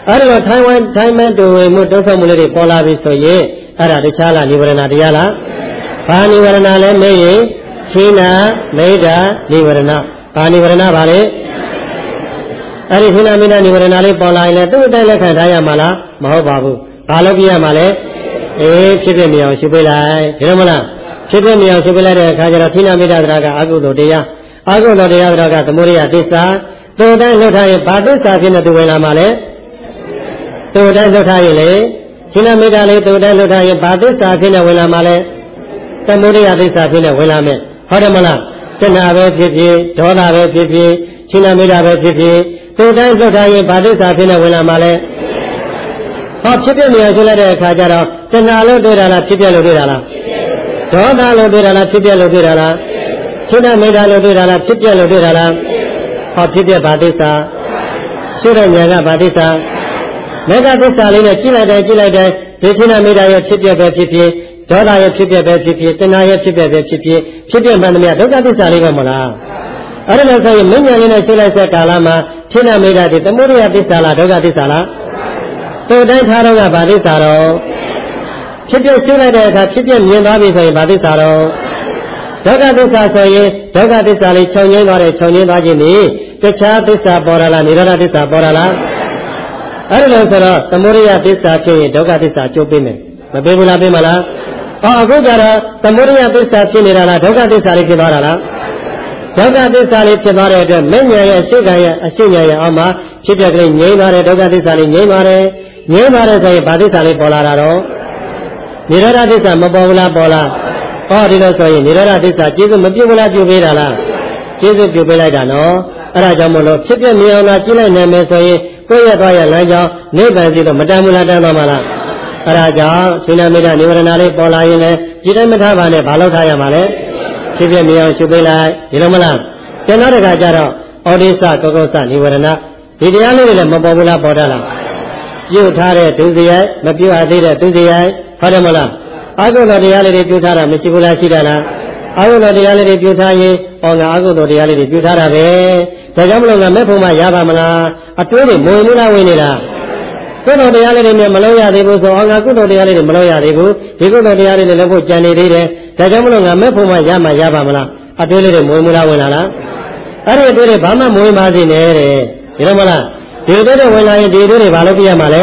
အဲ့လိုထိုင်မှန်တူဝင်မှုဒုက္ခမှုလေးတွေပေါ်လာပြီဆိုရင်အဲ့ဒါတခြားလားနိဝရဏတရားလားဘာနိဝရဏလဲမေးရင်ခိနာမေတ္တာနိဝရဏဘာနိဝရဏပါလေအဲ့ဒီခိနာမေတ္တာနိဝရဏလေးပေါ်လာရင်လည်းသူ့အတိုင်းလက်ခံထားရမှာလားမဟုတ်ပါဘူးဘာလို့ပြရမှာလဲဖြစ်ဖြစ်မြင်အောင်ရှုပေးလိုက်ဒီလိုမလားဖြစ်ဖြစ်မြင်အောင်ရှုပေးလိုက်တဲ့အခါကျတော့ခိနာမေတ္တာတရားကအကုသိုလ်တရားအကုသိုလ်တရားကသမုဒိယသစ္စာသူ့တိုင်းလှုပ်ထားရင်ဘာသစ္စာဖြစ်နေသူဝင်လာမှာလဲသူ့တိုင်းလှုပ်ထားရင်လေခိနာမေတ္တာလေးသူ့တိုင်းလှုပ်ထားရင်ဘာသစ္စာဖြစ်နေဝင်လာမှာလဲသမုဒိယသစ္စာဖြစ်နေဝင်လာမယ်ဟုတ်တယ်မလားတဏှာပဲဖြစ်ဖြစ်ဒေါသပဲဖြစ်ဖြစ်ခိနာမေတ္တာပဲဖြစ်ဖြစ်သူ့တိုင်းလှုပ်ထားရင်ဘာသစ္စာဖြစ်နေဝင်လာမှာလဲဟောဖြစ်ပြနေရဆိုလိုက်တဲ့အခါကျတော့တဏှာလို့တွေ့တာလားဖြစ်ပြလို့တွေ့တာလားဒေါသလို့တွေ့တာလားဖြစ်ပြလို့တွေ့တာလားခိနာမေတ္တာလို့တွေ့တာလားဖြစ်ပြလို့တွေ့တာလားဟောဖြစ်ပြဘာသစ္စာရှုတဲ့ဉာဏ်ကဘာသစ္စာမေတ္တာသစ္စာလေးနဲ့ကြည့်လိုက်တယ်ဒီခိနာမေတ္တာရဲ့ဖြစ်ပြပဲဖြစ်ဖြစ်ဒေါသရဲ့ဖြစ်ပြပဲဖြစ်ဖြစ်တဏှာရဲ့ဖြစ်ပြပဲဖြစ်ပြမှန်သမျှဒုက္ခသစ္စာလေးပဲမလားအဲ့ဒါလို့ဆိုရင်မဉ္ဇဉ်လေးနဲ့ရှုလိုက်တဲ့ကာလမှာခိနာမေတ္တာဒီသမုဒိယသစ္စာလားဒုက္ခသစ္စာလားသူ့တိုင်းထားတော့ကဘာသစ္စာတော့ဖြစ်ပြရှုလိုက်တဲ့အခါဖြစ်ပြမြင်သွားပြီဆိုရင်ဘာသစ္စာတော့ဒုက္ခသစ္စာဆိုရင်ဒုက္ခသစ္စာလေးခြုံငင်းသွားတယ်ခြုံငင်းသွားခြင်းဒီတခြားသစ္စာပေါ်လာလားနိရောဓသစ္စာပေါ်လာလားအဲ့ဒါလို့ဆိုတော့သမုဒိယသစ္စာဖြစ်ရင်ဒုက္ခသစ္စာကျုပ်ပေးမယ်မပေးဘူးလားပေးမလားအခုကြတော့သမုဒိယသစ္စာဖြစ်နေတာလားဒုက္ခသစ္စာလေးဖြစ်သွားတာလားဒုက္ခသစ္စာလေးဖြစ်သွားတဲ့အတွက်မဉ္ဇဉ်ရဲ့အရှိကံရဲ့အရှိဉာဏ်ရဲ့အောက်မှာဖြစ်ပြကလေးငြိမ်းသွားတယ်ဒုက္ခသစ္စာလေးငြိမ်းသွားတယ်ဆိုရင်ဘာသစ္စာလေးပေါ်လာတာတော့နိရောဓသစ္စာမပေါ်ဘူးလားပေါ်လားဒီလိုဆိုရင်နိရောဓသစ္စာကျေစုမပြုတ်ဘူးလားပြုတ်ပေးတာလားကျေစုပြုတ်ပေးလိုက်တာနော်အဲ့ဒါကြောင့်မလို့ဖြစ်ပြမြင်အောင်လားကြည့်လိုက်နိုင်မယ်ဆိုရင်ကိုယ့်ရဲ့သွားရလမ်းကြောင်းနိဗ္ဗာန်စီတော့မတန်ဘူးလားတန်သွားမှာလားအဲ့ဒါကြောင့်ရှင်နာမေတ္တာနိဝရဏလေးပေါ်လာရင်လည်းကြည်တိုင်းမထားပါနဲ့ဘာလို့ထားရမှာလဲဖြစ်ပြမြင်အောင်ရှုပေးလိုက်ဒီလိုမလားကျွန်တော်တခါကျတော့ဩဒိသကောကောသနိဝရဏဒီတရားလေးတွေလည်းမပေါ်ဘူးလားပေါ်တတ်လားပြုတ်ထားတဲ့ဒုစရိုက်မပြုတ်အပ်သေးတဲ့ဒုစရိုက်ဟုတ်တယ်မလားအကုသိုလ်တရားလေးတွေပြုတ်ထားတာမရှိဘူးလားရှိတာလားအကုသိုလ်တရားလေးတွေပြုတ်ထားရင်ငါအကုသိုလ်တရားလေးတွေပြုတ်ထားတာပဲဒါကြောင့်မလို့ငါမဲ့ဖို့မှရပါမလားအတွင်းတွေမဝင်ဘူးလားဝင်နေတာကုသိုလ်တရားလေးတွေနဲ့မလို့ရသေးဘူးဆိုငါကုသိုလ်တရားလေးတွေမလို့ရသေးဘူးဒီကုသိုလ်တရားလေးတွေလည်းဖို့ကြံနေသေးတယ်ဒါကြောင့်မလို့ငါမဲ့ဖို့မှရပါမလားအတွင်းလေးတွေမဝင်ဘူးလားဝင်လာလားအဲ့ဒီအတွင်းတွေဘာမှမဝင်ပါစေနဲ့တဲ့ဒီလိုမလားဒီအတွင်းတွေဝင်လာရင်ဒီအတွင်းတွေဘာလို့ပြရမှာလဲ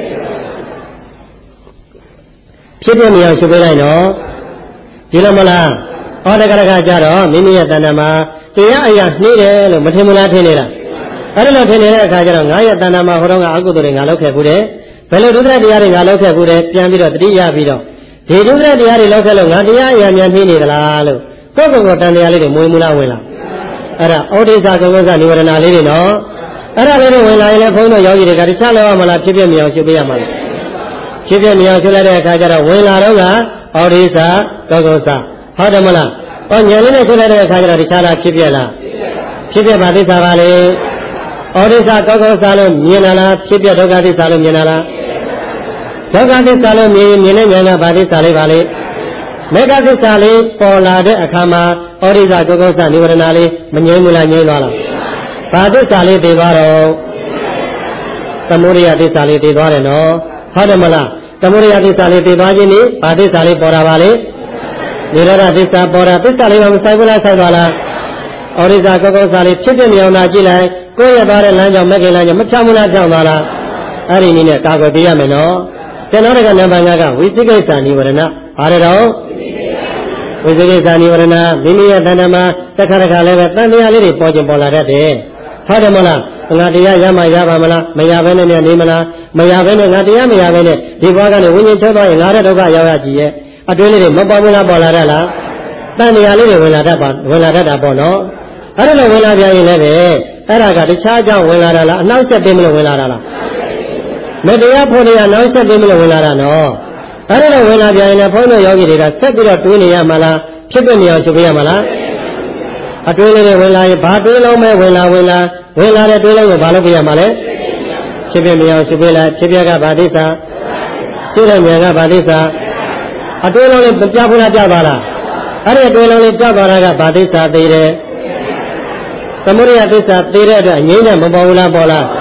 ဖြစ်ပြမြင်အောင်ရှုပေးလိုက်နော်ဒီလိုမလားတကယ်ကြတော့မိမိရဲ့တဏ္ဍာမှာတရားအရာနှီးတယ်လို့မထင်မလားထင်နေတာအဲ့ဒါလို့ထင်နေတဲ့အခါကျတော့ငါရဲ့တဏ္ဍာမှာဟောတော့ကအကုသိုလ်တွေငါလုပ်ခဲ့ဘူးတယ်ဘယ်လိုဒုက္ခတရားတွေငါလုပ်ခဲ့ဘူးတယ်ပြန်ပြီးတော့တတိယပြီးတော့ဒီဒုက္ခတရားတွေလုပ်ခဲ့လို့ငါတရားအရာများနှီးနေသလားလို့ကိုယ့်ကိုယ်တန်တရားလေးတွေမဝင်ဘူးလားဝင်လားအဲ့ဒါဩဒိသကောကောသနိဝရဏလေးတွေနော်အဲ့ဒါလေးတွေဝင်လာရင်လည်းဘုန်းတော်ယောဂီတွေကတခြားလောက်မလားဖြစ်ပြမြင်အောင်ရှုပေးရမှာလားဖြစ်ပြမြင်အောင်ရှုလိုက်တဲ့အခါကျတော့ဝင်လာတော့ကဩဒိသကောကောသဟုတ်တယ်မလားဉာဏ်လေးနဲ့ရှုလိုက်တဲ့အခါကျတော့တခြားလားဖြစ်ပြလားဖြစ်ပြပါသစ္စာပါလေဩဒိသကောကောသလို့မြင်လာလားဖြစ်ပြဒုက္ခသစ္စာလို့မြင်လာလားဒုက္ခသစ္စာလို့မြင်တဲ့ဉာဏ်ကဘာသစ္စာလေးပါလေမေဃသစ္စာလေးပေါ်လာတဲ့အခါမှာဩဒိသကောကောသနိဝရဏလေးမငြိမ်းဘူးလားငြိမ်းသွားလားဘာသစ္စာလေးသိသွားတော့သမုဒိယသစ္စာလေးသိသွားတယ်နော်ဟုတ်တယ်မလားသမုဒိယသစ္စာလေးသိသွားခြင်းนี่ဘာသစ္စာလေးပေါ်တာပါလေနိရောဓသစ္စာပေါ်တာသစ္စာလေးကမဆိုင်ဘူးလားဆိုင်သွားလားဩဒိသကောကောသလေးဖြစ်ဖြစ်မြောင်တာကြည့်လိုက်ကိုယ့်ရသွားတဲ့လမ်းကြောင့်မက်ကင်လမ်းကြောင့်မဖြောင်းဘူးလားဖြောင်းသွားလားအဲ့ဒီနည်းနဲ့ကာကွယ်ပေးရမယ်နော်ကျွန်တော်တို့ကနံပါတ်5ကဝိသိကိစ္စနိဝရဏဘာလဲတော့ဝိသိကိစ္စနိဝရဏမိမိရဲ့တဏ္ဍာမှာတခါလည်းပဲတန်တရားလေးတွေပေါ်ကျင်ပေါ်လာတတ်တယ်ဟုတ်တယ်မလားငါတရားရမှရပါမလားမရဘဲနဲ့နေမလားမရဘဲနဲ့ငါတရားမရဘဲနဲ့ဒီဘဝကနေဝိညာဉ်ချုပ်သွားရင်ငါတဲ့ဒုက္ခရောက်ရကြည်ရဲ့အတွင်းလေးတွေမပေါ်ဘူးလားပေါ်လာတတ်လားတန်တရားလေးတွေဝင်လာတတ်တာပေါ့နော်အဲ့ဒါလိုဝင်လာပြန်ရင်လည်းပဲအဲ့ဒါကတခြားကြောင့်ဝင်လာတာလားအနှောက်အယှက်ပေးမလို့ဝင်လာတာလားမတရားဖို့နေရနှောက်အယှက်ပေးမလို့ဝင်လာတာနော်အဲ့ဒါလိုဝင်လာပြန်ရင်လည်းဘုန်းတော်ယောဂီတွေကဆက်ပြီးတော့တွေးနေရမှာလားဖြစ်ပြနေအောင်ရှုပေးရမှာလားအတွင်းလေးတွေဝင်လာရင်ဘာတွေးလုံးမဲဝင်လာတဲ့တွေးလုံးကိုဘာလုပ်ပြရမှာလဲဖြစ်ပြနေအောင်ရှုပေးလိုက်ဖြစ်ပြကဘာသစ္စာရှုတဲ့ဉာဏ်ကဘာသစ္စာအတွင်းလုံးလေးပြဘူးလားပြပါလားအဲ့ဒီအတွင်းလုံးလေးပြသွားတာကဘာသစ္စာသိတယ်သမုဒိယသစ္စာသိတဲ့အတွက်အငြိမ့်နဲ့မပေါ်ဘူးလားပေါ်လား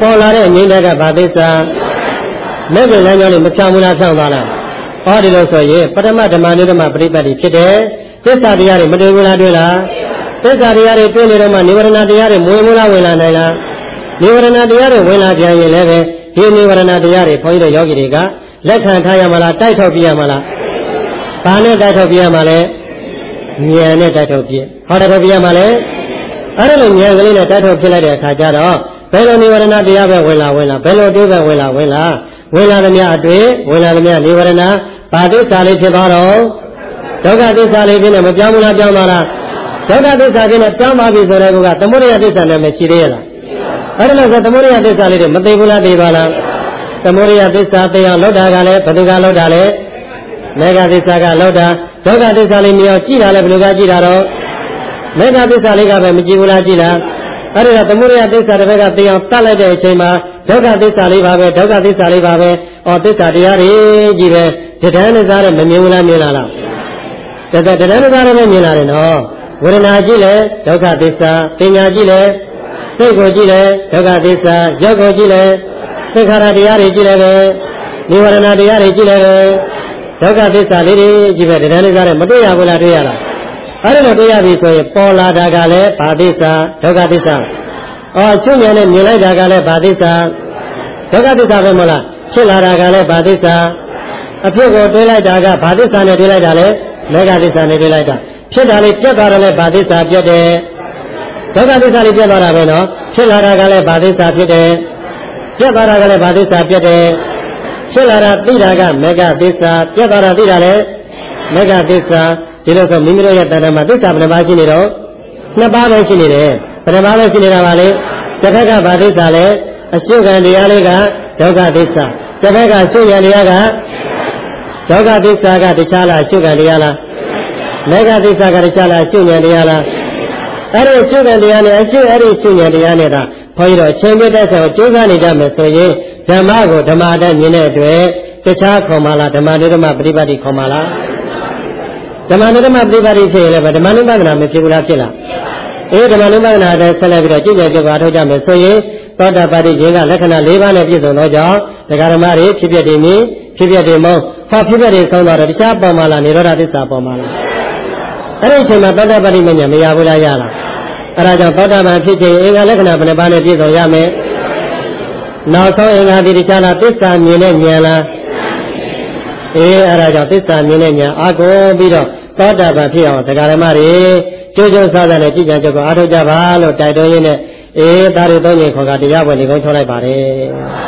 ပေါ်လာတဲ့ငြိမ်းတဲ့ကဘာသစ္စာမဲ့ကလမ်းကြောင်းလေးမဖြောင်းဘူးလားဖြောင်းသွားလားဟောဒီလိုဆိုရင်ပထမဓမ္မနုဓမ္မပရိပတ်တိဖြစ်တယ်သစ္စာတရားတွေမတွေ့ဘူးလားတွေ့လားသစ္စာတရားတွေတွေ့နေတော့မှနိဝရဏတရားတွေမဝင်ဘူးလားဝင်လာနိုင်လားနိဝရဏတရားတွေဝင်လာပြန်ရင်လည်းပဲဒီနိဝရဏတရားတွေခွန်ကြီးတို့ယောဂီတွေကလက်ခံထားရမလားတိုက်ထုတ်ပြရမလားဘာနဲ့တိုက်ထုတ်ပြရမှာလဲဉာဏ်နဲ့တိုက်ထုတ်ပြဟောတိုက်ထုတ်ပြရမှာလဲအဲ့ဒါလိုဉာဏ်ကလေးနဲ့တိုက်ထုတ်ဖြစ်လိုက်တဲ့အခါကျတော့ဘယ်လိုနိဝရဏတရားပဲဝင်လာဘယ်လိုတွေးပဲဝင်လာသမျှအတွေ့ဝင်လာသမျှနိဝရဏဘာသစ္စာလေးဖြစ်သွားတော့ဒုက္ခသစ္စာလေးဖြစ်နေမပြောင်းဘူးလားပြောင်းသွားလားဒုက္ခသစ္စာဖြစ်နေပြောင်းသွားပြီဆိုတဲ့ကောသမုဒယသစ္စာနဲ့မရှိသေးရလားအဲ့ဒါလို့ဆိုသမုဒယသစ္စာလေးတွေမသိဘူးလားသိပါလားသမုဒယသစ္စာသိအောင်လောက်တာကလည်းဘယ်သူကလောက်တာလဲမေဃသစ္စာကလောက်တာဒုက္ခသစ္စာလေးမြင်အောင်ကြည့်တာလည်းဘယ်သူကကြည့်တာတော့မေဃသစ္စာလေးကပဲမကြည့်ဘူးလားကြည့်လားအဲ့ဒါသမုဒယသစ္စာတစ်ဘက်ကသိအောင်တတ်လိုက်တဲ့အချိန်မှာဒုက္ခသစ္စာလေးပါပဲဒုက္ခသစ္စာလေးပါပဲဩသစ္စာတရားတွေကြီးပဲတဏှာနဲ့စားတယ်မမြင်ဘူးလားမြင်လာလားတဏှာနဲ့စားတယ်ပဲမြင်လာတယ်နော်ဝေဒနာကြည့်လေဒုက္ခသစ္စာပညာကြည့်လေစိတ်ကိုကြည့်လေဒုက္ခသစ္စာရုပ်ကိုကြည့်လေသင်္ခါရတရားတွေကြည့်လေပဲနိဝရဏတရားတွေကြည့်လေပဲဒုက္ခသစ္စာလေးတွေကြည့်ပဲတဏှာနဲ့စားတယ်မတွေ့ရဘူးလားတွေ့ရလားအဲ့ဒါတွေ့ရပြီဆိုရင်ပေါ်လာတာကလည်းဘာသစ္စာဒုက္ခသစ္စာရှုဉာဏ်နဲ့မြင်လိုက်တာကလည်းဘာသစ္စာဒုက္ခသစ္စာပဲမဟုတ်လားဖြစ်လာတာကလည်းဘာသစ္စာအဖြစ်ကိုတွေးလိုက်တာကဘာသစ္စာနဲ့တွေးလိုက်တာလဲမေဃသစ္စာနဲ့တွေးလိုက်တာဖြစ်တာလေးပြတ်သွားတယ်လည်းဘာသစ္စာပြတ်တယ်ဒုက္ခသစ္စာလေးပြတ်သွားတာပဲနော်ဖြစ်လာတာကလည်းဘာသစ္စာဖြစ်တယ်ပြတ်သွားတာကလည်းဘာသစ္စာပြတ်တယ်ဖြစ်လာတာသိတာကမေဃသစ္စာပြတ်သွားတာသိတာလည်းမေဃသစ္စာဒီလိုဆိုမိမိတို့ရဲ့တဏ္ဍာမှာသစ္စာဘယ်နှပါးရှိနေတော့နှစ်ပါးပဲရှိနေတယ်ဘယ်နှပါးပဲရှိနေတာပါလေတစ်ခါကဘာသစ္စာလဲအရှုခံတရားလေးကဒုက္ခသစ္စာတစ်ခါကရှုခံတရားကဒုက္ခသစ္စာကတခြားလားရှုခံတရားလားမေဃသစ္စာကတခြားလားရှုဉာဏ်တရားလားအဲ့ဒီရှုခံတရားနဲ့ရှုဉာဏ်တရားနဲ့ဒါဘုန်းကြီးတို့အချိန်ပြတဲ့ဆိုကြိုးစားနေကြမယ်ဆိုရင်ဓမ္မကိုဓမ္မတည်းမြင်တဲ့အတွက်တခြားခေါ်မှလားဓမ္မနုဓမ္မပฏิပတ်တိခေါ်မှလားဓမ္မနုဓမ္မပฏิပတ်တိဖြစ်ရင်လည်းဓမ္မနုပဒနာမဖြစ်ဘူးလားဖြစ်လားဓမ္မနုပဒနာတဲ့ဆက်လက်ပြီးတော့ကြည့်ကြပြောပါထုတ်ကြမယ်ဆိုရင်သောတာပတိခြင်းကလက္ခဏာ၄ပါးနဲ့ပြည့်စုံသောကြောင့်ဒကာဓမ္မတွေဖြစ်ဖြစ်တည်မြင်ဖြစ်ဖြစ်တည်မုံဟောဖြစ်ဖြစ်တည်ဆုံးတော့တခြားပေါ်မှာလားနိရောဓသစ္စာပေါ်မှာလားအဲ့ဒီအချိန်မှာသောတာပတိမဉ္ဇဉ်မရဘူးလားရလားအဲ့ဒါကြောင့်သောတာပန်ဖြစ်ခြင်းအင်္ဂါလက္ခဏာဘယ်နှပါးနဲ့ပြည့်စုံရမယ်နောက်ဆုံးအင်္ဂါဒီတခြားလားသစ္စာမြင်တဲ့ဉာဏ်လားအဲ့ဒါကြောင့်သစ္စာမြင်တဲ့ဉာဏ်အာကိုပြီးတော့သောတာပန်ဖြစ်အောင်ဒကာဓမ္မတွေကျိုးကျိုးစားစားနဲ့ကြည်ကြံကြုတ်ကိုအားထုတ်ကြပါလို့တိုက်တွန်းရင်းနဲ့သားတွေသုံးရင်ခေါ်ကတရားပွဲနေကုန်းချောလိုက်ပါတယ်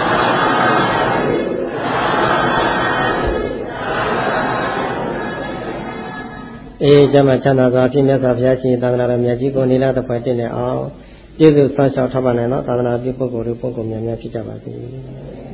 ကျမ်းမှာချမ်းသာစွာဖြင့်မြတ်စွာဘုရားရှင်သာသနာတော်မြတ်ကြီးကိုနိလတစ်ဖွဲ့တင်နေအောင်ပြည့်စုံဆောင်းရှောက်ထောက်ပံ့နိုင်တော့သာသနာပြုပုဂ္ဂိုလ်များများဖြစ်ကြပါစေ